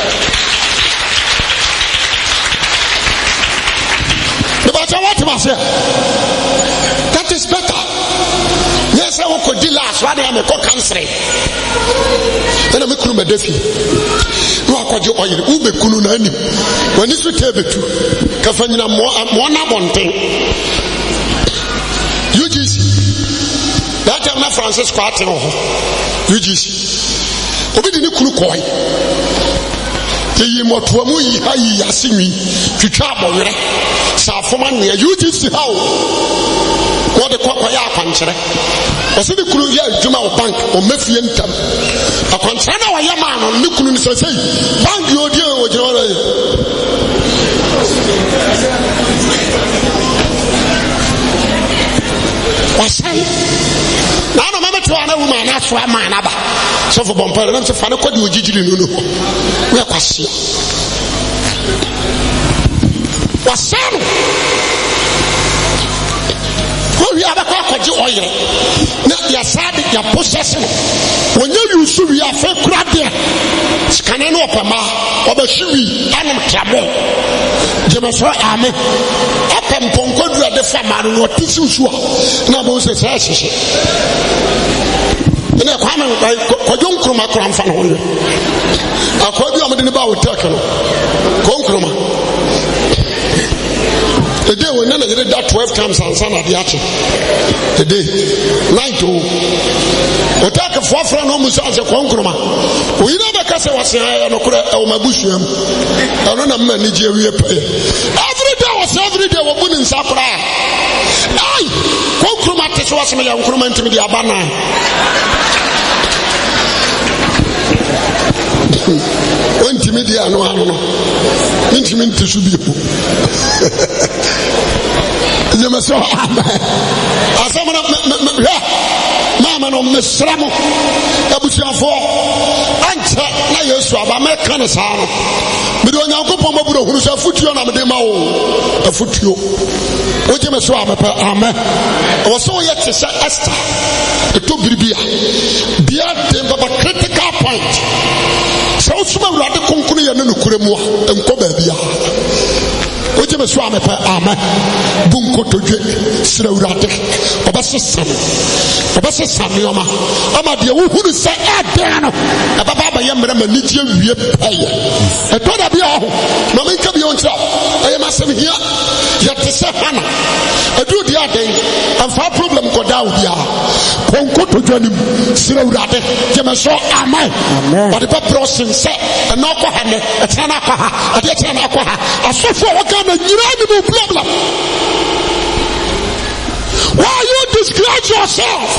Speaker 1: That is better. Yes, I will do last. Why am I called cancer? Then I'm a crew medefi. No, I call you oil. Ube kunu na ni. When you tell me to, kafanya mwana bonte. UGC. That time na Francis kwate ho. UGC. Obi di ni kunu koi. Yi moto mu yi ha yi asinwi twitwa abowere safoma ne UGC ha o wo de kwakwa akwanchere ose de kunu ya adwuma o bank o mafie ntam akwanchere na wa yama no ne kunu ni sesei bank yo die o jira wala wasai na no mama to ana woman na so ama na ba so for bompa na so fa na kodi ogigiri no we kwase wasano we abakwa kwaji oyire na ya sadi ya possession wonye yusu wi afa kura de skane no opama obahwiwi anam trabo jemeso amen apem ponkodu ade fama no otisi usu na bo se sese ene kwa me kwajo nkroma kora mfa no hoye akwa bi amede ne ba wotek no ko nkroma the day when none of that 12 times and son of the action the day 9 to attack a four no musa as a conqueror we never cast a was no kura o mabusham I don't know many every day was every day we put in sapra ai conqueror to was me conqueror to me the abana wenti media no ano minti subi Jemeso asamana mama no mesramo abusiafo anche na Yesu aba meka ne saa no me de onyankopon maburo huru so afutuo na me de ma wo afutuo o jemeso amepa amen o so ye te say Esther to biribia bia de baba critical point so suma urade konkunu ye no kuremu a enko ba bia o jemeso amepa amen bunko todwe sira urade obasesam yoma ama de wo huru say adan no baba ba ye mra mani tie wie paye eto da bia ho no me nka bia ontra aye masem hia ye te se hana edu di adan amfa problem ko da wo bia konko todwe nim sira urade jemeso amen but the person say no ko hane etena ko ha ade etena ko ha asofo wo ga na nyira ni mo problem. Why you disgrace yourself?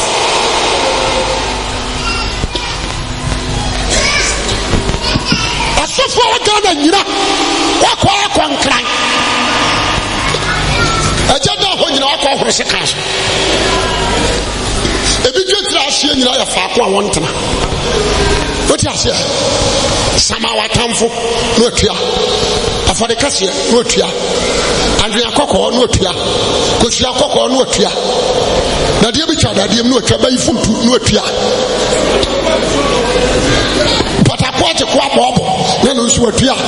Speaker 1: Asofo Ghana nyina wakwa kwankran ajada ho nyina wakwa horose kan ebi dwetira ahye nyina ya faako a wontena oti ahye samawa tamfo no atua afade kase no atua andria kokko no atua kosia kokko no atua na de bi twa dade no atua bayi funtu no atua patapote kwa bobo na no nsu to a tia.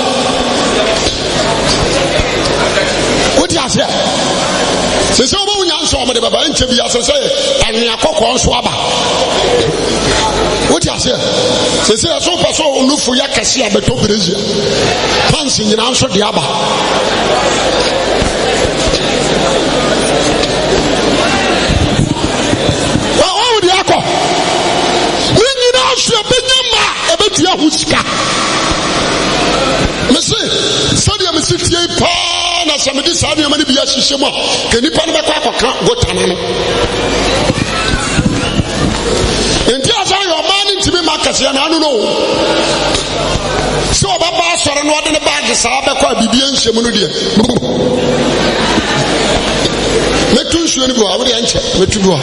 Speaker 1: What do you say? Say someone answer me the baba and chebi as say and yakoko swaba. What do you say? Say so person no for yakasi abeto Brazil. Pants in answer the aba. Oh, the ako. When you answer Benjamin about your huska. Mese sadia mese tie pa na samedi sadia mani bia hihye mo ke nipa no bekwa akoka gotana no enti asa yo man ntimi makase na anu no so baba soro no ode ne bag sa bekwa bibia nhyem no de metu nsuo ni bo awre enche metu bo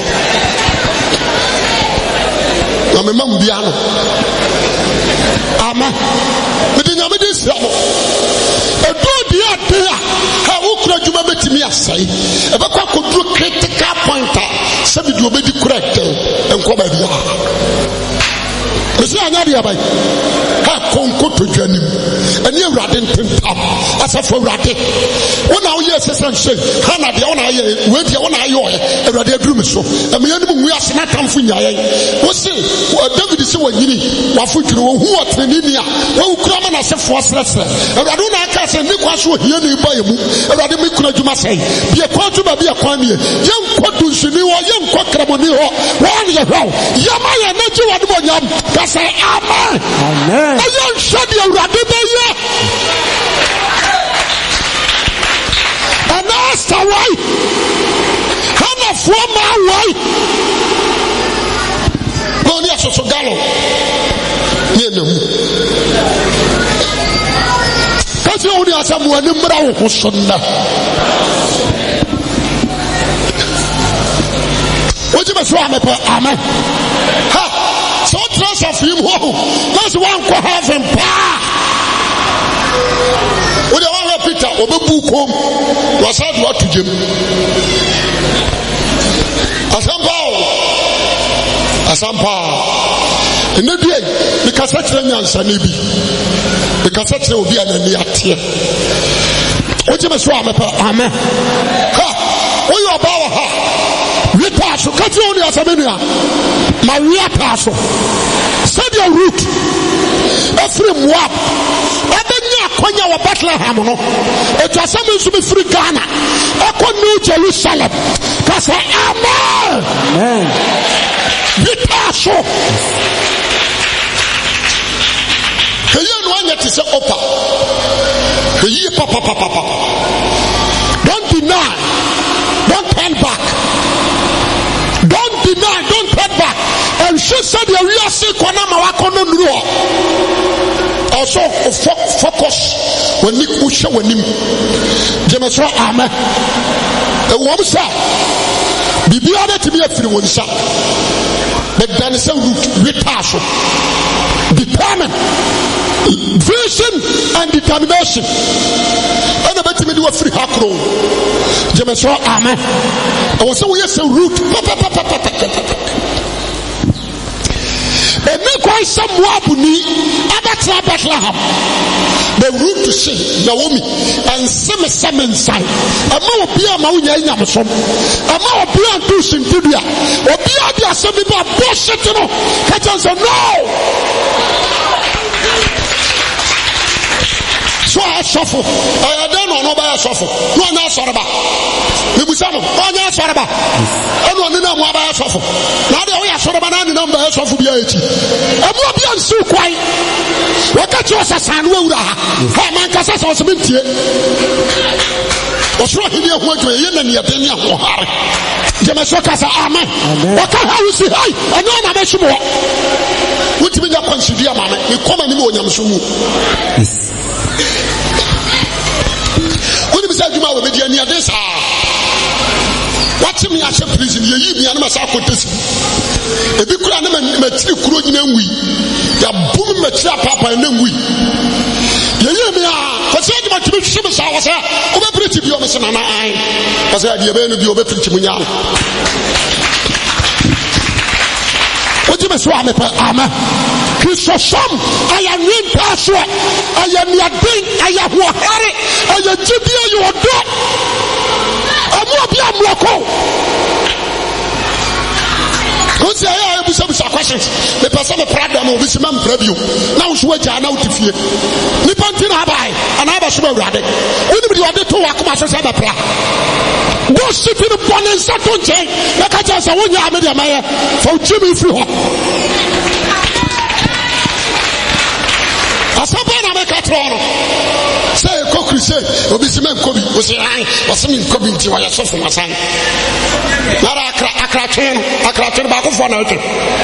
Speaker 1: na me mam bia no ama me nyame de sramo edo dia dia ha ukura djuma betimi asai e be kwa koduro critical point se bi do obedi correct enko ba bia Mesi anya dia bai ha konko to dwanim eni awrade ntentam asafo awrade wona wo ye sesan se ha na dia wona ye we dia wona ayo awrade aduru so emi enu mu ase na tamfo nyaye wo se David se wanyini wafuturu wo hu otenini a wo kura ma na sefo sresre awrade na aka se ni kwa so hie ni ba yemu awrade me kuna djuma sai bia kwantu ba bia kwan nie ye nkodu nsini wo ye nkokramoni ho wo ye hwa yama ye na ji wade bonyam say amen. Amen. Ayen shadi awrade be ye. Anasta why? Hana forma why? No ni asoso galo. Ni nemu. Kasi oni asamu ani mra wo hosonna. Oje be so amepa amen. Ha. So trust of him who that's one ko have him pa we dey wan Peter obebu kom was had what to jem asampa ene die because kire nyansa na bi because kire obi anani atie oje me so amepa amen ha we you about ha we pass so kati oni asamenia Maria paso said your root every Moab abenya kwanya wa Bethlehem no eto asam nso be free Ghana eko New Jerusalem ka say amen amen we paso heyo no anya ti se opa heyi papa don't deny, don't turn back, don't deny, don't turn back. And she said the real sick one also focus when you push when him Jemeso amen. The woman said Bibia to be a free one shot. But then it's a root retasho. Determined vision and determination. And I bet me do a free hackrow. Jemeso amen. I was so yes a root. And make why some wabuni abatra Bethlehem. The root to say Naomi and some inside. A more beer maunya yamson. A more beer to Sintudia. Or beer the assembly of bullshit. Catch us no. So I suffer. I don't know by a suffer. No one else about. The Busano, one else about. I don't know about a suffer. Now they are sort of an number of BH. I'm not being so quiet. What got you as a son? How man can say something? Was right here went to a yen and Yadenia. Jamasoka say amen. What can you say? I know I'm a sumo. What do you mean you consider mamma? You come and you sumo. When you say you are with the near this, watch me as a prison. You me and my sacotis. If you could animate you, could we? You boom, mature papa, and then we. You hear me? I said, you might be sure I was over pretty be honest, and I said, you're going to be over pretty. What do you mean? Amen. Christosom aya nwinta so aya niaden aya hohare aya gibia yodo amu obi amloko Once I have some questions, the person of Pradam will be some preview. Now, so what I know to fear. Nipantin Abai, and I was so ready. Anybody want to walk my son of Pra? Go sit in the pond and Saturn chain, like I just want you, Amelia Mayer, for Jimmy Freehold. As a man, I make a throne. Say, Cockry said, Obisiman Kobe was I was some Kobe to my son from my son. Akratun back of 1 hour.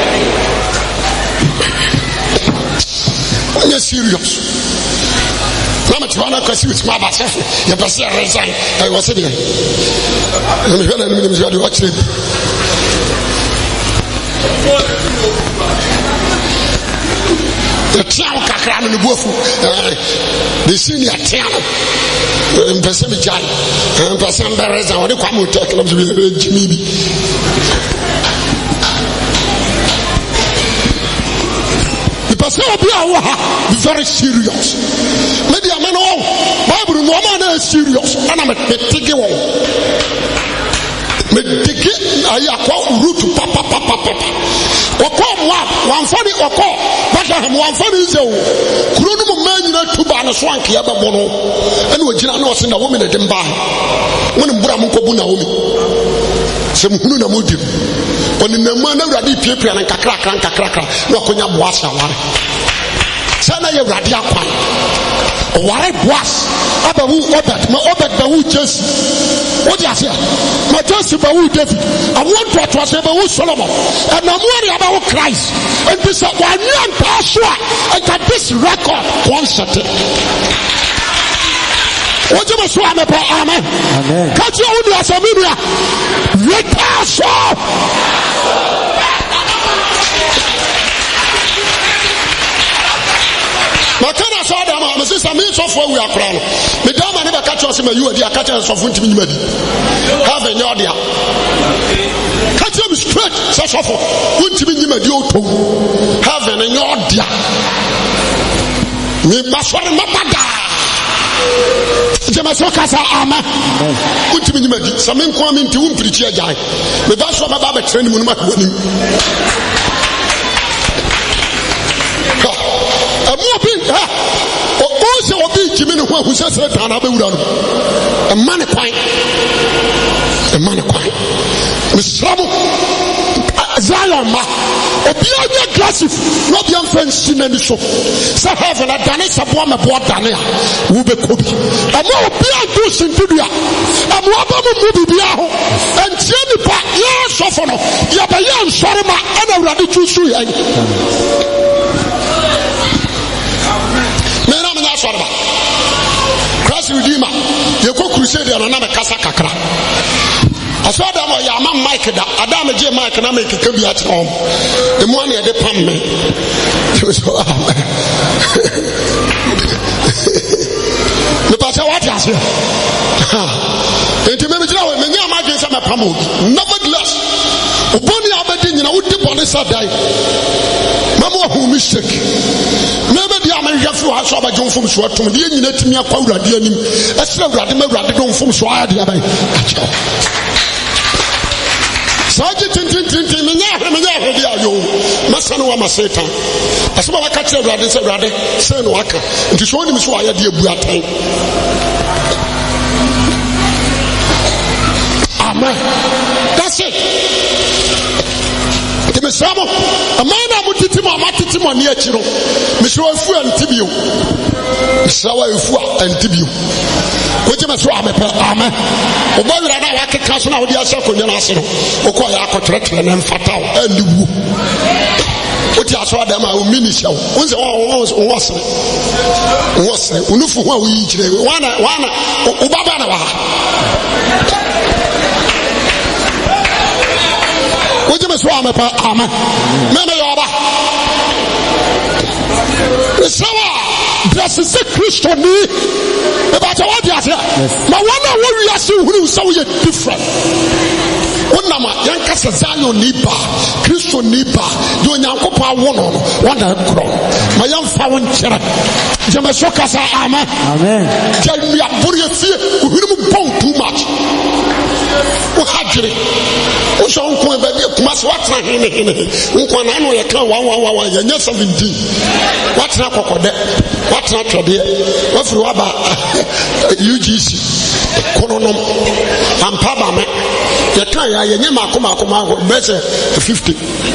Speaker 1: When you're serious, how much one question with my myself? You pass your resign. I was sitting. Let me watch it. The town Kakran in the Bufu, the senior town, and Passami Jai, and Passam Barres, and what you come to take up with Jimmy. The Passam be very serious. Maybe I'm an old Bible, no man is serious, and I'm a taking me dig it, I call root to papa. One funny or call, but I have one funny so. Crunum man, two ban a swanky ababono, and we did not know in the woman at them by. One of Bramukobuna, some Huna Mudim. When in the man of Radi Pipi and Kakra, no Konya Boasa. Sana ya Radia Kwan. Why was Abawu Obet, my Obet Bawu Jesse? What do you say? My Jesse Bawu David. I want to was Bawu Solomon. And I'm worried about Christ. And this is one young Pasha. And that this record concert. What do you say? Amen. Catch you only as a media. Makana saw them, my sister, means of where we are crowned. The dama never catch us in you, the catchers of Winter. Have a yardia. Catch him straight, such of Winter. Have a yardia. We must want to Mappada. Jamasokasa Ama. Winter, some men come into Umpri. The bus of a Baba training winning. Also, Jimmy, who says that a man Miss Ramo Zion, a beyond classic, not young friends in any show. So, heaven, a Danis of one aboard Dania, will be cooked. A more beyond goose in Julia, a Wabama Mubiaho, and Jennifer, yes, Sofono, Yabayan Sharma, and a radical tree. Christ Redeemer, you go crusade and another Casa Kakra. I saw them or Yama Mike, Adam J. Mike, and I make a baby at home. The money they pay me. The pastor, what is here? And to maybe now, many of my games are promoted. Nevertheless, Bonnie Aberdeen, you know, what the police are dying. Mamma, who mistake. Never the American flew out of a John from Swat to the Union to me a powder, dear him. As well, Radimer Radicon from Swat. Sergeant Tintin, Masano Maseta. As well, I catch a Radis, a Radi, Sen Waka, and to show him so I had the Buatan. Amen. That's it. Some a man I would teach him a matitimo near Chiro. Miss Rofu and Tibio. Sour and Tibio. Which you must ram it. Amen. O boy, I know I can cash out the Asako Yanasino. O Koyako Tretan and Fatal and the Woo. What you saw them, I will minister. Once was Unufu, we each day. One, Ubabana. What you must ram it. Amen. Mama, the Sawa, this is a Christian. About what you are here. Now, one of what we are seeing, who is so different. Unama yankasa Zion nipa Kristo nipa do nyankopa wono no wanda kro ma yamfa won kyere jema so kasa amen jami abure fie ohuru bon too much o hajire o so nko e ba kuma so watra hene nko na no ye kan 111 ya nya 17 watra kokode watra twede wafiri waba UGC kononom ampa ba me ye kan ya ye nyema akoma bese 50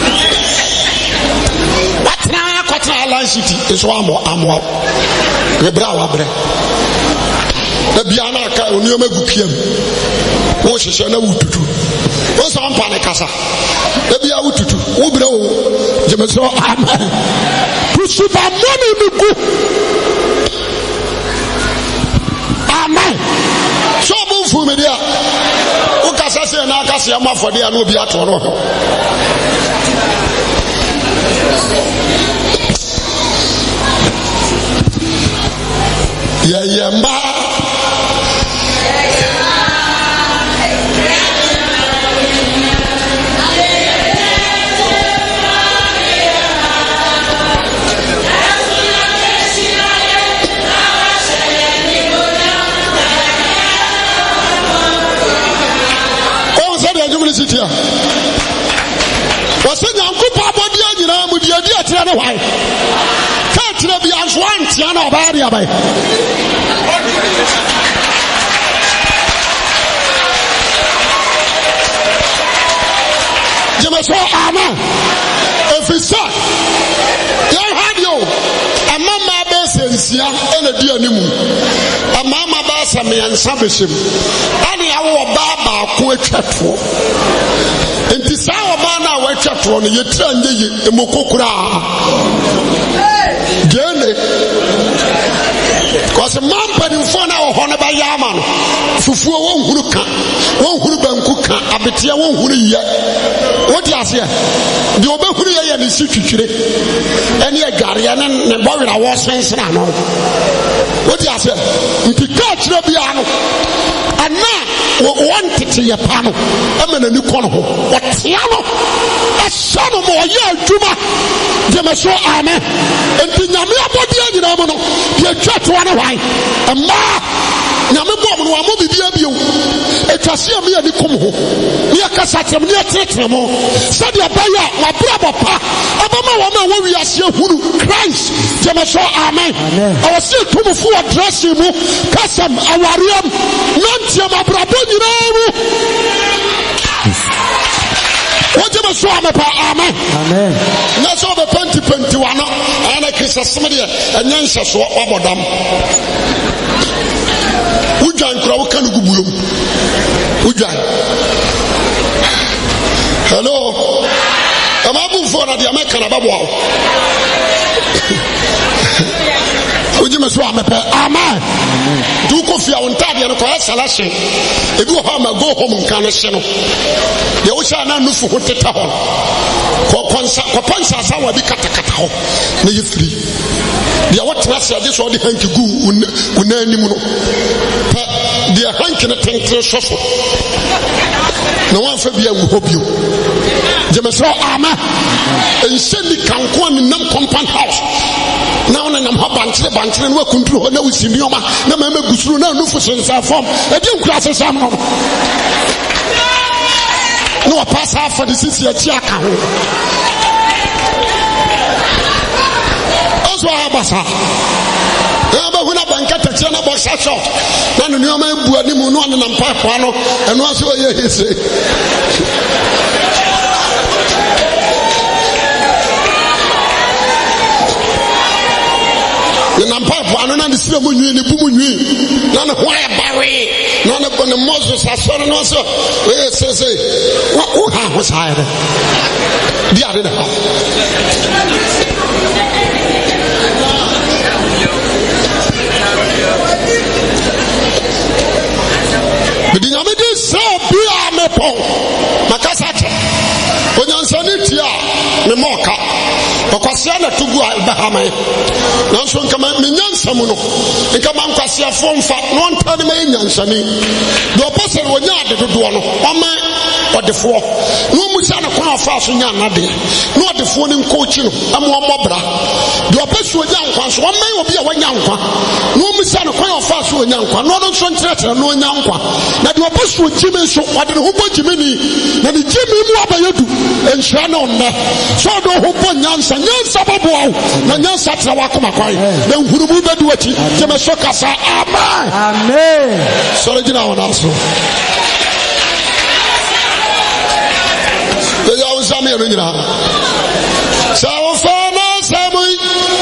Speaker 1: watra Alliance City eso amo ebra wa bre da bia na aka onioma gukiam wo hyehyɛ na wututu wo so ampa ne kasa da bia wututu wo bre wo jemeso amen kusuba moni nugu amen so bo fu me dia wo kasa se na aka se amafode ana obi ato no yemba Sitia wasenya nkupa abodi anyina mu dia dia tira ne hwan ka tira bi anso antia na oba dia bai jemeso amen efisa ya hadio amama ba sensia ena dia nimu amama ba sameyansa beshem ani awo ba ko atwato enti saa oba na watwato no yetira nyeye emokokura gene cause mampani mfona ohone ba yama no fufuo wonhuru ka wonhuru banku ka abetia wonhuru ye wodi ase de obehuru ye ne sitwitwire ene agare ya ne bowira wo sensena no wodi ase mpika kire bia no ana wantete ye pa no amana ni kono ho wotia no asano mo ye adwuma de me so amen enti nyame abodi anyina mo no ye twato na hwan amma nyame bo mo amo bibia bio etwase am ye ni kom ho ye kasa tem ne tetre mo sadia baya wa brabo pa abama wo ma wo wiase hunu Christ de me so amen awase tumfu address mu kasam awariam nantia mabrabo nyina mu wajema so amepa amen na so be 2021 no ana krisasem de enyanhye so obodam ujan kura wo kan gubulom ujan hello amabu for na de ameka na babo ujime so amepa amen du ko fia wontade no ko salashe ebi wo ha ma go home nkan hye no de wo sha na nufu hoteta ho ko pansa sa wa bi katakata ho na ye free de wo tena se ade so de hanki gu unanim no pa de hanki na tentre sofo na wan fa bia wo hobio jeme so amen ensheni kanko ni nam compound house na ona nam ha banchire no akuntru ho na usinioma na mama gusuru na nufu sensa form e di nkura sesam no no pass half for the city a chiaka ho ozo abasa aba huna bankata tia na boxa shot na no nyoma ebu animu no na mpa kwa no eno aso ye hise na mpa ano na disire mo nwi ni bu mo nwi na ne ho abawe na ne ko ne Moses asoro no so we say wo ha ho sai de dia de ha bidinya me di so bia me po makasa che onyansani tia me moka okwasia na tugu Abraham na so nkama menyansa mu no nkama nkwasia fomfa no ntane me nyansani do opose wonya ade dodo no ome ɔdefo no musa na kwa afa so nya anade no ɔdefo ne nkochi no amobra de opesu onya nkwa so ɔman obi a wanya nkwa no musa na kwa afa so onya nkwa no no so nkyerɛkyerɛ no onya nkwa na de opesu ogimi so ɔde ne ho bɔgimi ni na ne gimi mu abayadu enhira na ɔnna so do ho bɔ nyansa bɔbɔ na nyansa tra wakoma kwai na nhurumu bedu achi jeme so kasa amen sorry gina wona so de ya unsa me no nyina sa wo fa na samui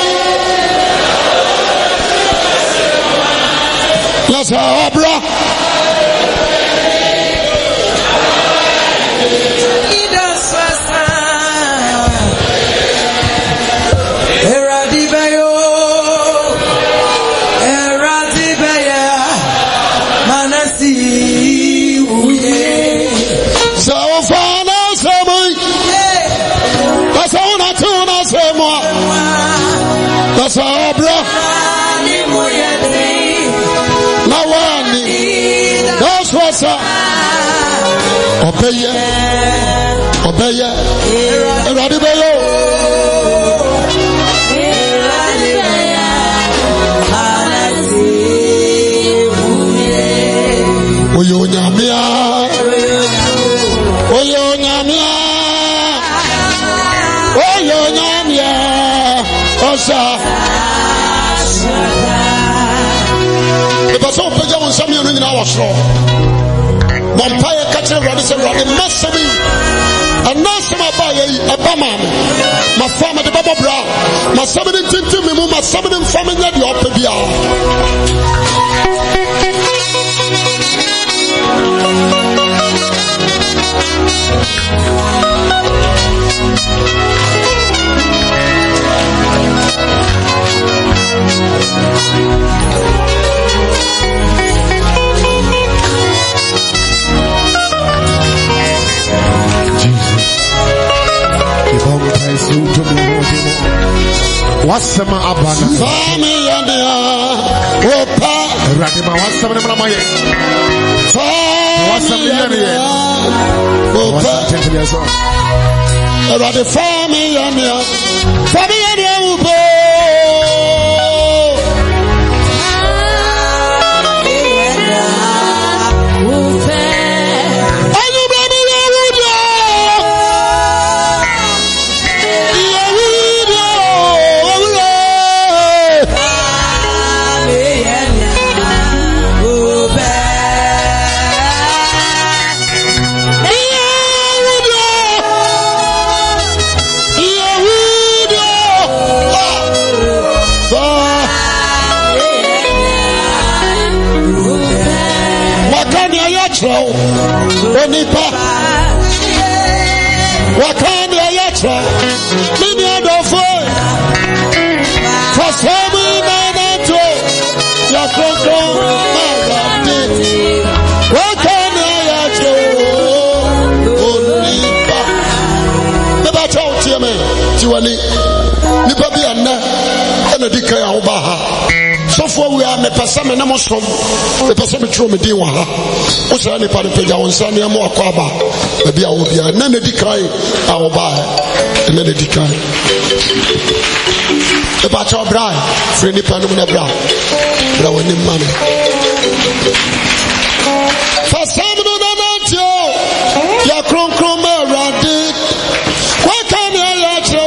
Speaker 1: la sa bra Sabra Nawani that's what's up Obeye Eradibayo Oyo nyamia Osa Eba so peja won sami onu nyina wasro Bompaye kache rade se rade masami Anasema ba yi abama ma fama de baba bra masami de tintim me mu masami de fama nya de opebia Wasama abana fami yania opa radima wasama na maye wasama yania opa tentebiaso radi fami yania ubo Onipa wakani ayatra mimi adofo fasami naneto ya koko magati wakani ayatra Onipa beba chawo tieme tiwani nipa bi anna ena dika ya obaha sofo we am pesame na mosom e pesame tro me din wa ha o sha ni pa peja won sa ne mo akwa ba e bia wo bia na na dikai a wo ba e na dikai e ba cha bra fre ni pa no na bra woni mane fa sam no na tio ya kron kron ma rade kwa kan ya tro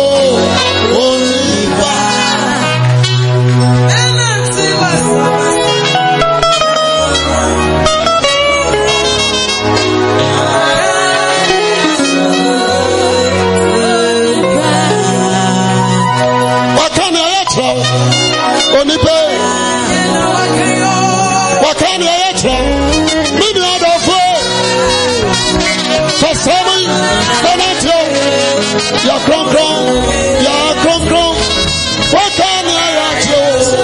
Speaker 1: Ya kron kron wakani ayacho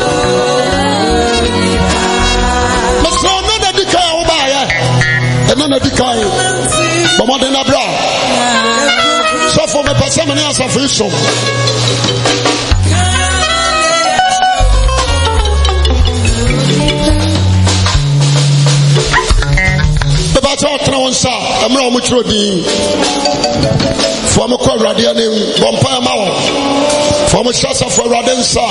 Speaker 1: Maso na dikai ubaya na dikai Bama de na bra So for me pasama ni asafu iso Baba cha tena wonsa amra mutrodi for me call radianim bompa ma wo for me shasa for radensa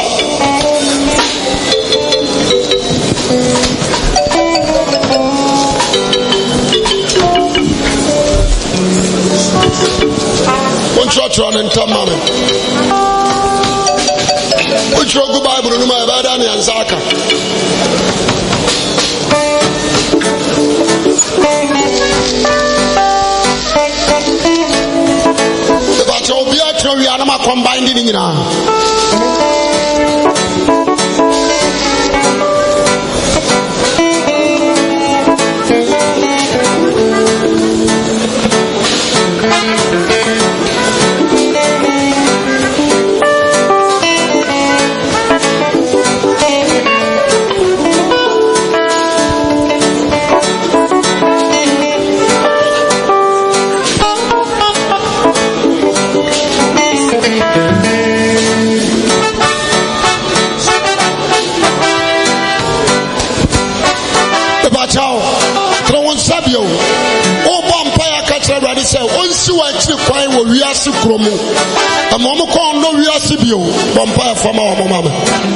Speaker 1: one church on in tamame which go Bible no ma ba dan yansaka we are not combined in now. We are so chromo. A mama call no, we are Sibio, Vampire from our mama.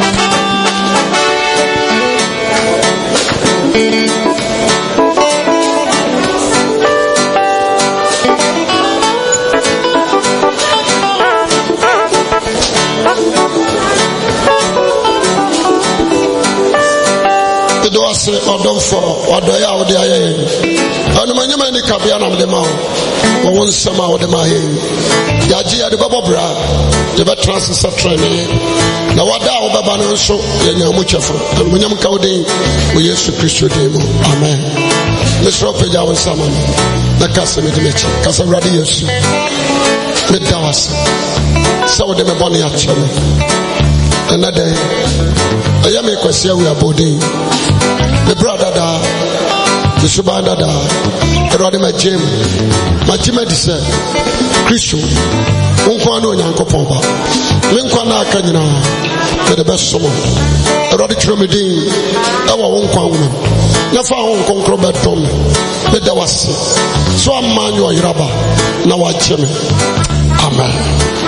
Speaker 1: The door say, or don't fall, or do you out there? And the man in the Cabian of the mouth, or one summer of the Mahin. Yaji the Baba Bra, the veterans of training. Now, what thou Babano so, Yamuchafa, and William Cowdy, we used to Christian demo. Amen. Mr. Opeja and Saman, the Casamit, Casa Radius, the Dawas, so the Maboni actually. Another day, I am a question we are boarding. The brother the Subanda the Rodima Jim, my Jimmy said, Christian, Unquano Yankopomba, Linkwana Canina, the best summer, a radical medine, our own woman, Nafa on Concrobert Tom, the Dawasi, so I'm Manuel Raba, now I Jimmy. Amen.